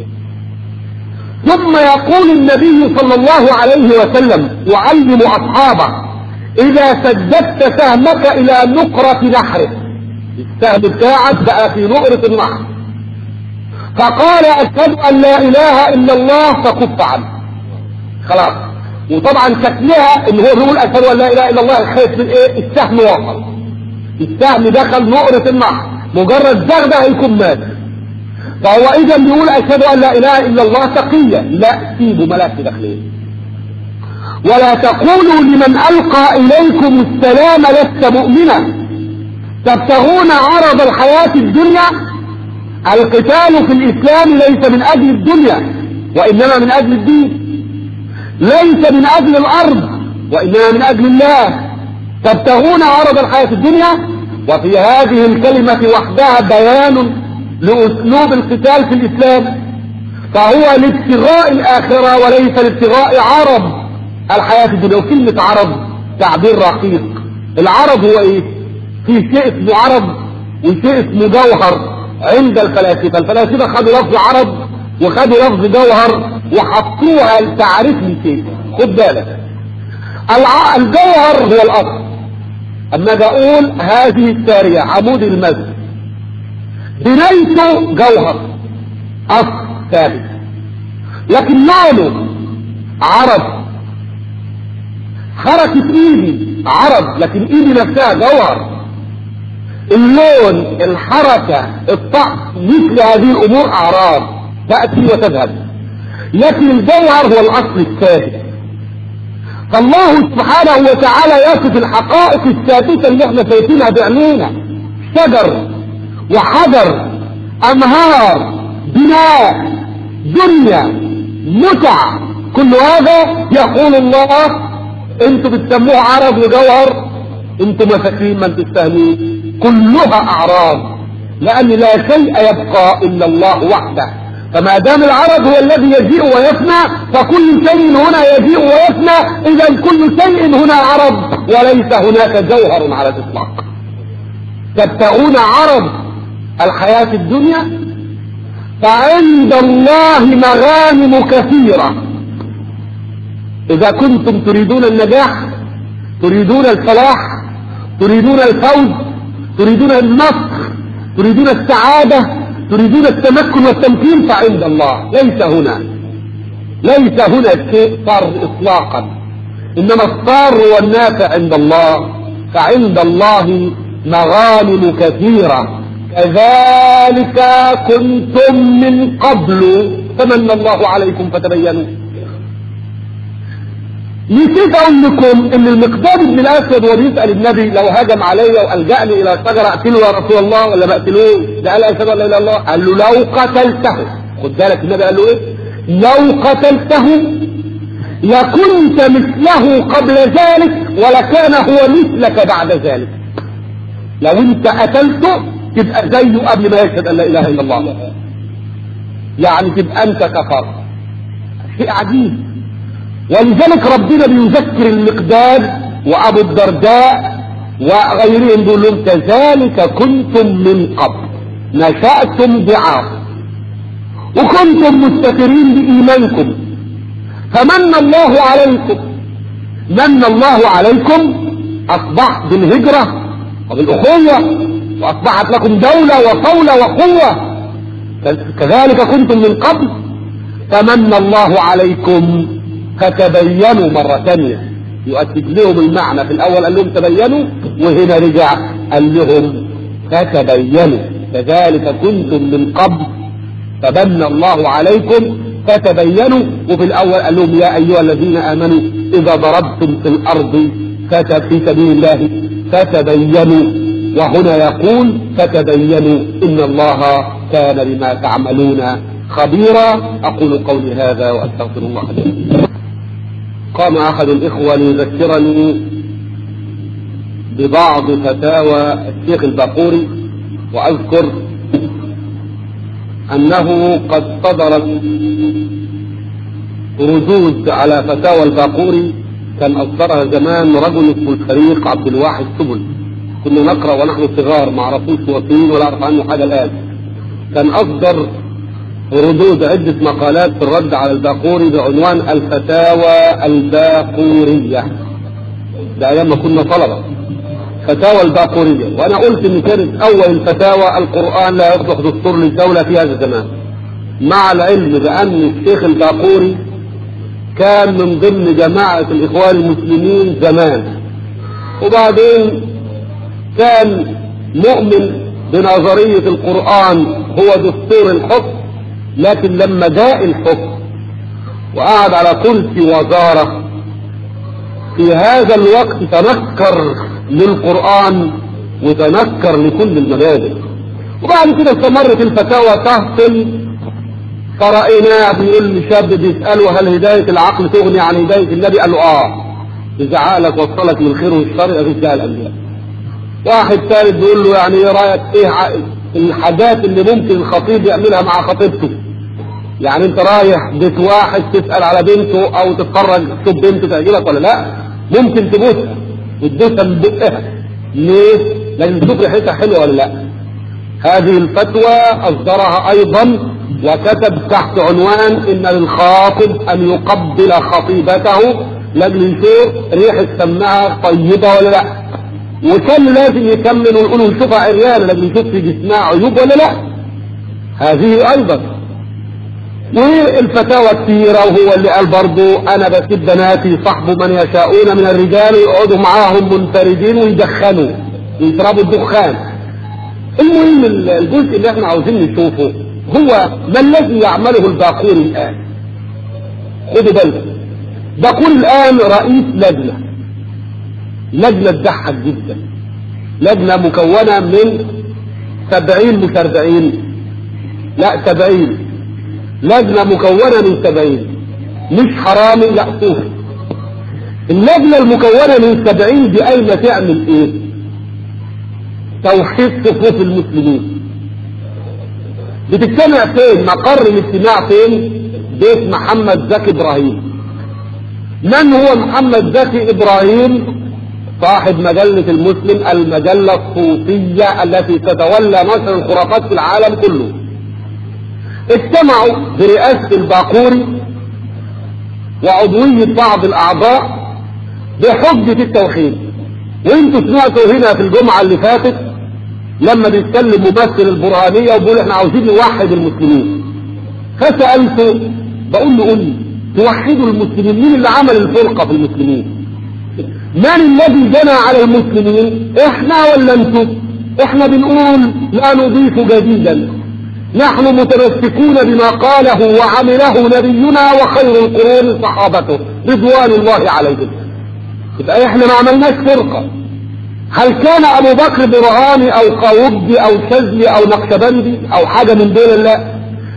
ثم يقول النبي صلى الله عليه وسلم يعلم أصحابه إذا سددت سهمك إلى نقرة نحره، السهم بتاعك بقى في نقرة النحر، فقال أشهد أن لا إله إلا الله فكف عنه، خلاص. وطبعا شكلها إن هو بيقول أشهد أن لا إله إلا الله، خايف من إيه؟ السهم وصل، السهم دخل نقرة النحر، مجرد زغده هيكون مات. فهو اذا بيقول اشهد ان لا اله الا الله تقية، لا سيبوا ملاك داخلين. ولا تقولوا لمن القى اليكم السلام لست مؤمنا تبتغون عرض الحياة الدنيا. القتال في الاسلام ليس من اجل الدنيا وانما من اجل الدين، ليس من اجل الارض وانما من اجل الله. تبتغون عرض الحياة الدنيا، وفي هذه الكلمة وحدها بيان لأسلوب القتال في الإسلام، فهو لابتغاء الآخرة وليس لابتغاء عرض الحياة الدنيا. وكلمة عرض تعبير رقيق. العرض هو إيه؟ في شيء اسمه عرض وشيء اسمه جوهر عند الفلاسفة. الفلاسفة خدوا لفظ عرض وخدوا لفظ جوهر وحطوها لتعريف لشيء. خد بالك، الجوهر هو الأصل. أما بقول هذه السارية عمود المسجد بنيته جوهر اصل ثابت، لكن لونه عرض. حركة ايدي عرض لكن ايدي نفسها جوهر. اللون، الحركة، الطعم، مثل هذه الامور اعراض تأتي وتذهب، لكن الجوهر هو الاصل الثابت. فالله سبحانه وتعالى يصف الحقائق الثابتة اللي احنا شايفينها بعينينا، شجر وحجر، انهار، بناء، دنيا، متع، كل هذا يقول الله انتوا بتسموه عرض وجوهر، انتوا مساكين ما انتوا تستهنون، كلها اعراض، لان لا شيء يبقى الا الله وحده. فما دام العرض هو الذي يجيء ويفنى فكل شيء هنا يجيء ويفنى، اذا كل شيء هنا عرض وليس هناك جوهر على الاطلاق. تبتغون عرض الحياة الدنيا فعند الله مغانم كثيرة. إذا كنتم تريدون النجاح، تريدون الفلاح، تريدون الفوز، تريدون النصر، تريدون السعادة، تريدون التمكن والتمكين، فعند الله، ليس هنا. ليس هنا شيء صار إطلاقا، إنما الصار والنافع عند الله. فعند الله مغانم كثيرة كذلك كنتم من قبل فمن الله عليكم فتبينوا. نسيت اقول لكم ان المقداد بن الاسود وهو بيسال النبي لو هجم علي والجأني الى شجره اقتله يا رسول الله ولا ما اقتلوش؟ ده قال اشهد ان لا اله الا الله. قال له لو قتلته، خد بالك النبي قال له ايه؟ لو قتلته لكنت مثله قبل ذلك ولكان هو مثلك بعد ذلك. لو انت قتلته تبقى زيه قبل ما يشهد ان لا اله الا الله، يعني تبقى انت كفرت. شيء عجيب. ولذلك ربنا بيذكر المقداد وابو الدرداء وغيرهم بيقول لهم كذلك كنتم من قبل نشأتم ضعاف وكنتم مستترين بإيمانكم فمن الله عليكم. من الله عليكم أصبح بالهجرة وبالأخوة وأصبحت لكم دولة وصولة وقوة. كذلك كنتم من قبل فمن الله عليكم فتبينوا مرة ثانية. يؤكد لهم المعنى. في الأول قال لهم تبينوا وهنا رجع قال لهم فتبينوا. كذلك كنتم من قبل فمن الله عليكم فتبينوا. وفي الأول قال لهم يا أيها الذين آمنوا إذا ضربتم في الأرض في سبيل الله فتبينوا. وهنا يقول فتبينوا إن الله كان بما تعملون خبيرا. أقول قولي هذا وأستغفر الله لي. قام أحد الإخوة ليذكرني ببعض فتاوى الشيخ الباقوري، وأذكر أنه قد صدرت ردود على فتاوى الباقوري كان أصدرها زمان رجل اسمه الفريق عبد الواحد سبل. كنا نقرأ ونحن صغار ما عرفوش وطين ولا عرف عنه حاجة الآن. كان أصدر ردود عدة مقالات في الرد على الباقوري بعنوان الفتاوى الباقورية. ده أيام ما كنا طلبة. فتاوى الباقورية. وأنا قلت إن كانت أول الفتاوى القرآن لا يصلح دستور للدولة في هذا الزمان، مع العلم بأن الشيخ الباقوري كان من ضمن جماعة الإخوان المسلمين زمان، وبعدين كان مؤمن بنظرية القرآن هو دستور الحكم. لكن لما جاء الحكم وقعد على كرسي وزارة في هذا الوقت تنكر للقرآن وتنكر لكل المبادئ. وبعد كده استمرت الفتاوى تهطل، فرأيناه بيقول لشاب بيسأله هل هداية العقل تغني عن هداية النبي؟ قال له إذا عقلك وصلك للخير والشر يغيث بها الأنبياء. واحد ثالث بيقول له يعني ايه رأيك ايه الحاجات اللي ممكن الخطيب يعملها مع خطيبته؟ يعني انت رايح بيت واحد تسأل على بنته او تتفرج تشوف بنته تعجبك ولا لا، ممكن تبوسها وتدوسها من بقها. ليه؟ لان تشوف ريحتها حلوه ولا لا. هذه الفتوى اصدرها ايضا وكتب تحت عنوان ان للخاطب ان يقبل خطيبته لاجل يشوف ريحه سماعه طيبه ولا لا، وكان لازم يكمل ويقولوا نشوفها عريانه لاجل يشوف في جسمها عيوب ولا لا. هذه ايضا. والفتاوى كثيرة. وهو اللي قال برضو انا بسيب بناتي صحبوا من يشاءون من الرجال يقعدوا معاهم منفردين ويدخنوا ويشربوا الدخان. المهم الجزء اللي احنا عاوزين نشوفه هو ما الذي يعمله الباقوري الان. خدوا بالكم، باقوري الان رئيس لجنة تضحك جدا. لجنة مكونة من 70 مشرعين، لا 70. لجنة مكونة من 70، مش حرامي لا صوفي. اللجنة المكونة من 70 دي قايمة تعمل ايه؟ توحيد صفوف المسلمين. بتجتمع فين؟ مقر الاجتماع فين؟ بيت محمد زكي ابراهيم. من هو محمد زكي ابراهيم؟ صاحب مجلة المسلم، المجلة الصوفية التي تتولى نشر الخرافات في العالم كله. اجتمعوا برئاسة الباقوري وعضوية بعض الأعضاء بحجة التوحيد. وانتوا سمعتوا هنا في الجمعة اللي فاتت لما بيتكلم ممثل البرهانية وبيقول احنا عاوزين نوحد المسلمين. فسألته بقول له قول لي توحدوا المسلمين، مين اللي عمل الفرقة في المسلمين؟ من الذي جنى على المسلمين؟ احنا ولا انتوا؟ احنا بنقول لا نضيف جديدا، نحن متمسكون بما قاله وعمله نبينا وخير القرون صحابته رضوان الله عليهم. يبقى احنا ما عملناش فرقة. هل كان ابو بكر برهاني او قاوبدي او شاذلي او نقشبندي او حاجة من دول؟ لا،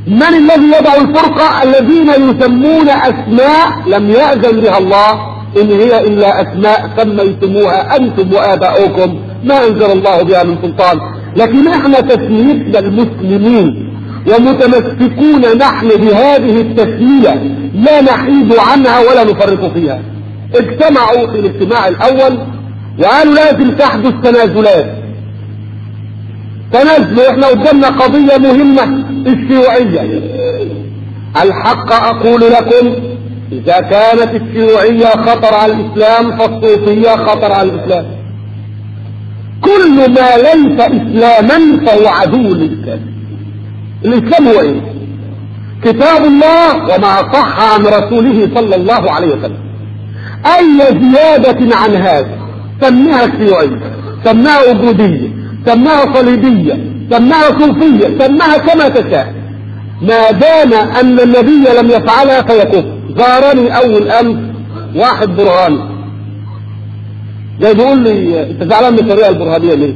من الذي يضع الفرقة؟ الذين يسمون أسماء لم يأذن بها الله، إن هي إلا أسماء سميتموها أنتم وآباؤكم ما أنزل الله بها من سلطان. لكن احنا تسميتنا المسلمين ومتمسكون نحن بهذه التسمية، لا نحيد عنها ولا نفرط فيها. اجتمعوا في الاجتماع الأول وقالوا لازم تحدث تنازلات. تنازلوا، احنا قدامنا قضية مهمة، الشيوعية. الحق أقول لكم إذا كانت الشيوعية خطر على الإسلام فالصوفية خطر على الإسلام. كل ما ليس إسلاما فهو عدو للإسلام. الإسلام هو إيه؟ كتاب الله وما صح عن رسوله صلى الله عليه وسلم. أي زيادة عن هذا سميها الشيوعية، سميها وجودية، سميها صليبية، سميها صوفية، سميها كما تشاء، ما دام أن النبي لم يفعلها فيكفر. زارني أول أمس واحد برهاني جاي بيقول لي أنت زعلان من الطريقة البرهانية ليه؟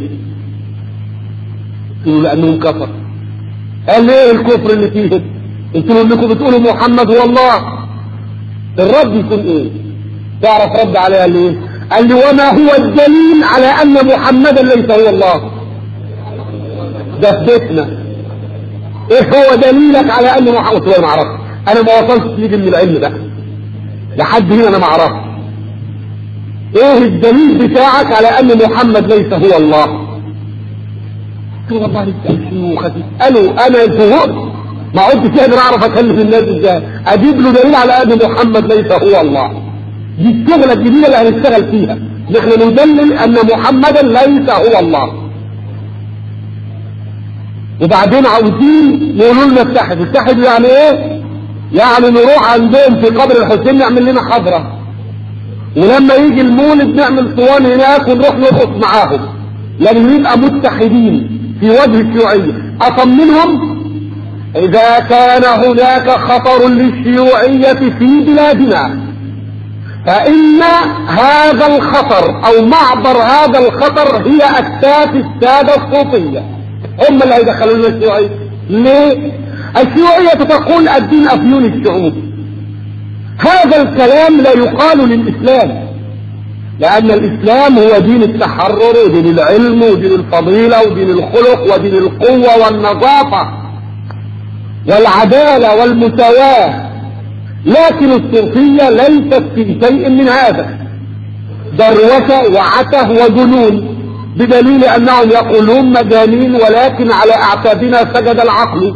قلت له لأنهم كفر. قال لي إيه الكفر اللي فيهم؟ قلت له إنكم بتقولوا محمد هو الله. الرد يكون إيه؟ تعرف رد عليها ليه؟ قال لي وما هو الدليل على أن محمدا ليس هو الله؟ ده في بيتنا. ايه هو دليلك على ان محمد؟ قلت له ما اعرفش، انا ما وصلتش ليجي من العلم ده لحد هنا، انا ما اعرفش. ايه الدليل بتاعك على ان محمد ليس هو الله؟ قلت له والله نسال شيوخ، اسالوا، انا زهقت ما عدتش قادر اعرف اكلم الناس ازاي اجيب له دليل على ان محمد ليس هو الله. دي الشغله الجديده اللي هنشتغل فيها، نحن ندلل ان محمدا ليس هو الله. وبعدين عاوزين يقولوا لنا اتحدوا يعني ايه؟ يعني نروح عندهم في قبر الحسين نعمل لنا حضرة، ولما يجي المولد نعمل صوان هناك ونروح نرقص معاهم، لان نبقى متحدين في وجه الشيوعية. اطمنهم اذا كان هناك خطر للشيوعية في بلادنا فإن هذا الخطر أو معبر هذا الخطر هي أكتاف السادة الصوفية، هم اللي هيدخلوا لنا الشيوعية. ليه؟ الشيوعية تقول الدين أفيون الشعوب. هذا الكلام لا يقال للإسلام، لأن الإسلام هو دين التحرر ودين العلم ودين الفضيلة ودين الخلق ودين القوة والنظافة والعدالة والمساواة. لكن الصوفية ليست في شيء من هذا، دروشة وعته وجنون، بدليل أنهم يقولون مجانين ولكن على أعتابنا سجد العقل.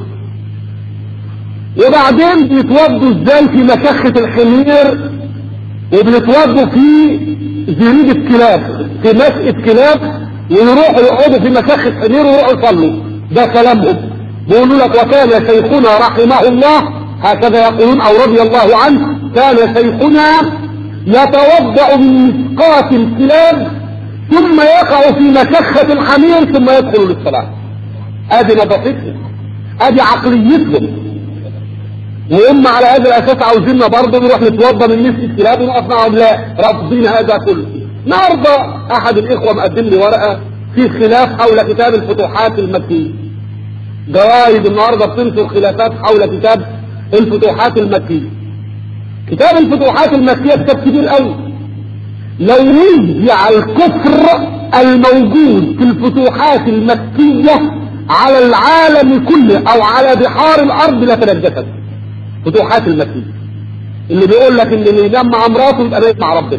وبعدين بيتوضوا ازاي في مكخة الحمير، وبيتوضوا في زريبة كلاب، في مسقة كلاب، ويروحوا يقعدوا في مكخة حمير ويروحوا يصلوا. ده كلامهم. بيقولوا لك وكان شيخنا رحمه الله، هكذا يقولون او رضي الله عنه، كان شيخنا يتوضأ من مسقات الكلاب ثم يقع في مكخة الحمير ثم يدخل للصلاة. ادي نظافتهم، ادي عقليتهم. وهم على هذا الاساس عاوزيننا برضه نروح نتوضا من مسك الكلاب ونقف معهم. لا، رافضين هذا كله. النهارده احد الاخوه مقدم لي ورقه في خلاف حول كتاب الفتوحات المكيه. جرايد النهارده بتنشر خلافات حول كتاب الفتوحات المكيه. كتاب الفتوحات المكيه كتاب كبير قوي. لو نزع الكفر الموجود في الفتوحات المكيه على العالم كله او على بحار الارض لتنجست. فتوحات المكيه اللي بيقول لك ان اللي ينام مع مراته يبقى نايم مع ربنا،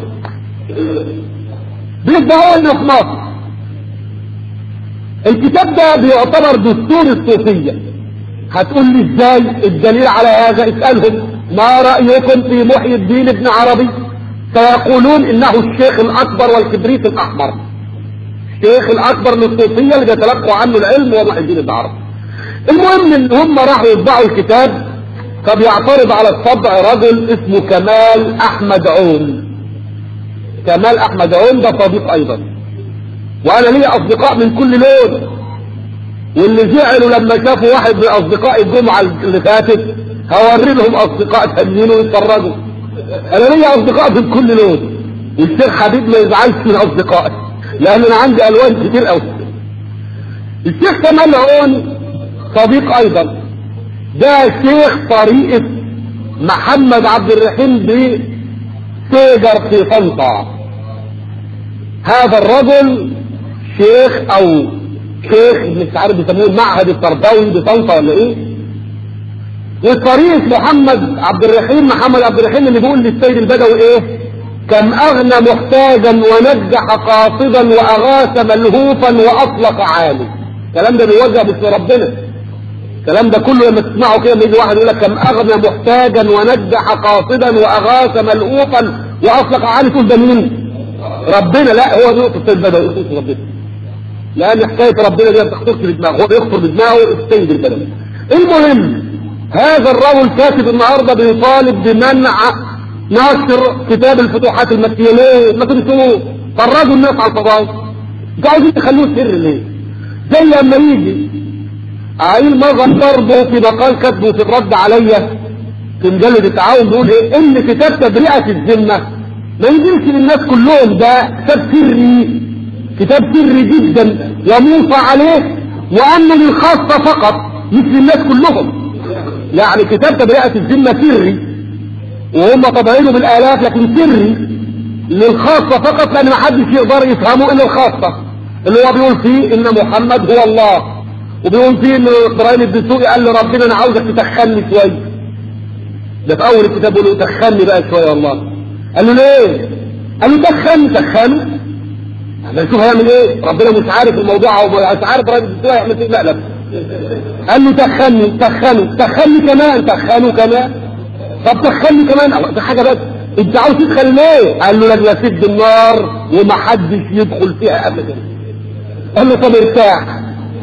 بيدعوا لنا في مصر. الكتاب ده بيعتبر دستور الصوفيه. هتقول لي ازاي؟ الدليل على هذا اسالهم ما رايكم في محي الدين ابن عربي؟ سيقولون انه الشيخ الاكبر والكبريت الاحمر، الشيخ الاكبر للصوفيه اللي بيتلقوا عنه العلم هو محي الدين ابن عربي. المهم ان هم راحوا يطبعوا الكتاب، فبيعترض على الطبع رجل اسمه كمال احمد عون. كمال احمد عون ده صديق ايضا، وانا لي اصدقاء من كل لون، واللي زعلوا لما شافوا واحد من اصدقاء الجمعه اللي فاتت هوري لهم اصدقاء تانيين ويتفرجوا. انا لي اصدقاء من كل لون، والشيخ حبيب ما يزعلش من اصدقائي لان انا عندي الوان كتير قوي. الشيخ كمال عون صديق ايضا، ده شيخ طريقة محمد عبد الرحيم بسيجر في طنطا. هذا الرجل شيخ او شيخ مش عارف بيسموه المعهد التربوي بطنطا ولا ايه، وطريقة محمد عبد الرحيم اللي بيقول للسيد البدوي ايه؟ كم اغنى محتاجا ونجح قاصدا واغاث ملهوفا واطلق عالي. الكلام ده بيوجه باسم ربنا. الكلام ده كله لما تسمعه كده، لما يجي واحد يقول لك كم اغنى محتاجا ونجح قاصدا واغاث ملهوفا واطلق عالي، تقول ده مين؟ ربنا. لا، هو بيقصد السيد البدوي، يقصد ربنا، لان حكايه ربنا دي ما بتخطرش بدماغه، هو بيخطر بدماغه السيد البدوي. المهم هذا الرجل كاتب النهارده بيطالب بمنع نشر كتاب الفتوحات المكية. ليه؟ ما تنسوه، فرجوا الناس على الفضائل. انتوا عاوزين تخلوه سر ليه؟ زي لما يجي عيل مظهر برضه في مقال كاتبه في الرد عليا في مجلد التعاون بيقول ايه؟ ان كتاب تبرئة الذمة ما ينزلش للناس كلهم، ده كتاب سري، كتاب سري جدا وموصى عليه، وانه للخاصة فقط مش للناس كلهم. يعني كتاب تبرئة الذمة سري وهم طبعينه بالالاف، لكن سري للخاصة فقط، لان ما حدش يقدر يفهمه الا الخاصة، اللي هو بيقول فيه ان محمد هو الله، وبيقول فيه ان ابراهيم الدسوقي قال له ربنا انا عاوزك تتخني شويه. ده في اول الكتاب بيقول له تخني بقى شويه والله. قال له ليه؟ قال له تخنه. احنا نشوف هيعمل ايه، ربنا مش عارف الموضوع او مش عارف ابراهيم الدسوقي هيعمل ايه. لا قال له تخني كمان، تخنوا كمان. طب تخني كمان، ده حاجه بس. انت عاوز تدخل ليه؟ قال له لك سد النار ومحدش يدخل فيها ابدا. قال له طب ارتاح.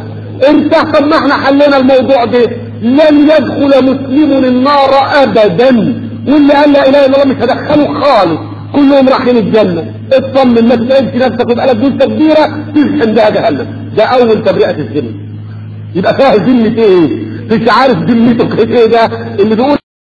طب ما احنا حلينا الموضوع ده، لن يدخل مسلم النار ابدا، واللي قال لا اله الا الله مش هدخله خالص، كلهم رايحين الجنه. اطمن، ما تتعبش نفسك ويبقى لك جثه كبيره تزحم بها جهنم. ده اول تبرئه الذمه. يبقى فيها ذمه ايه؟ مش عارف ذمته ايه ده اللي بيقول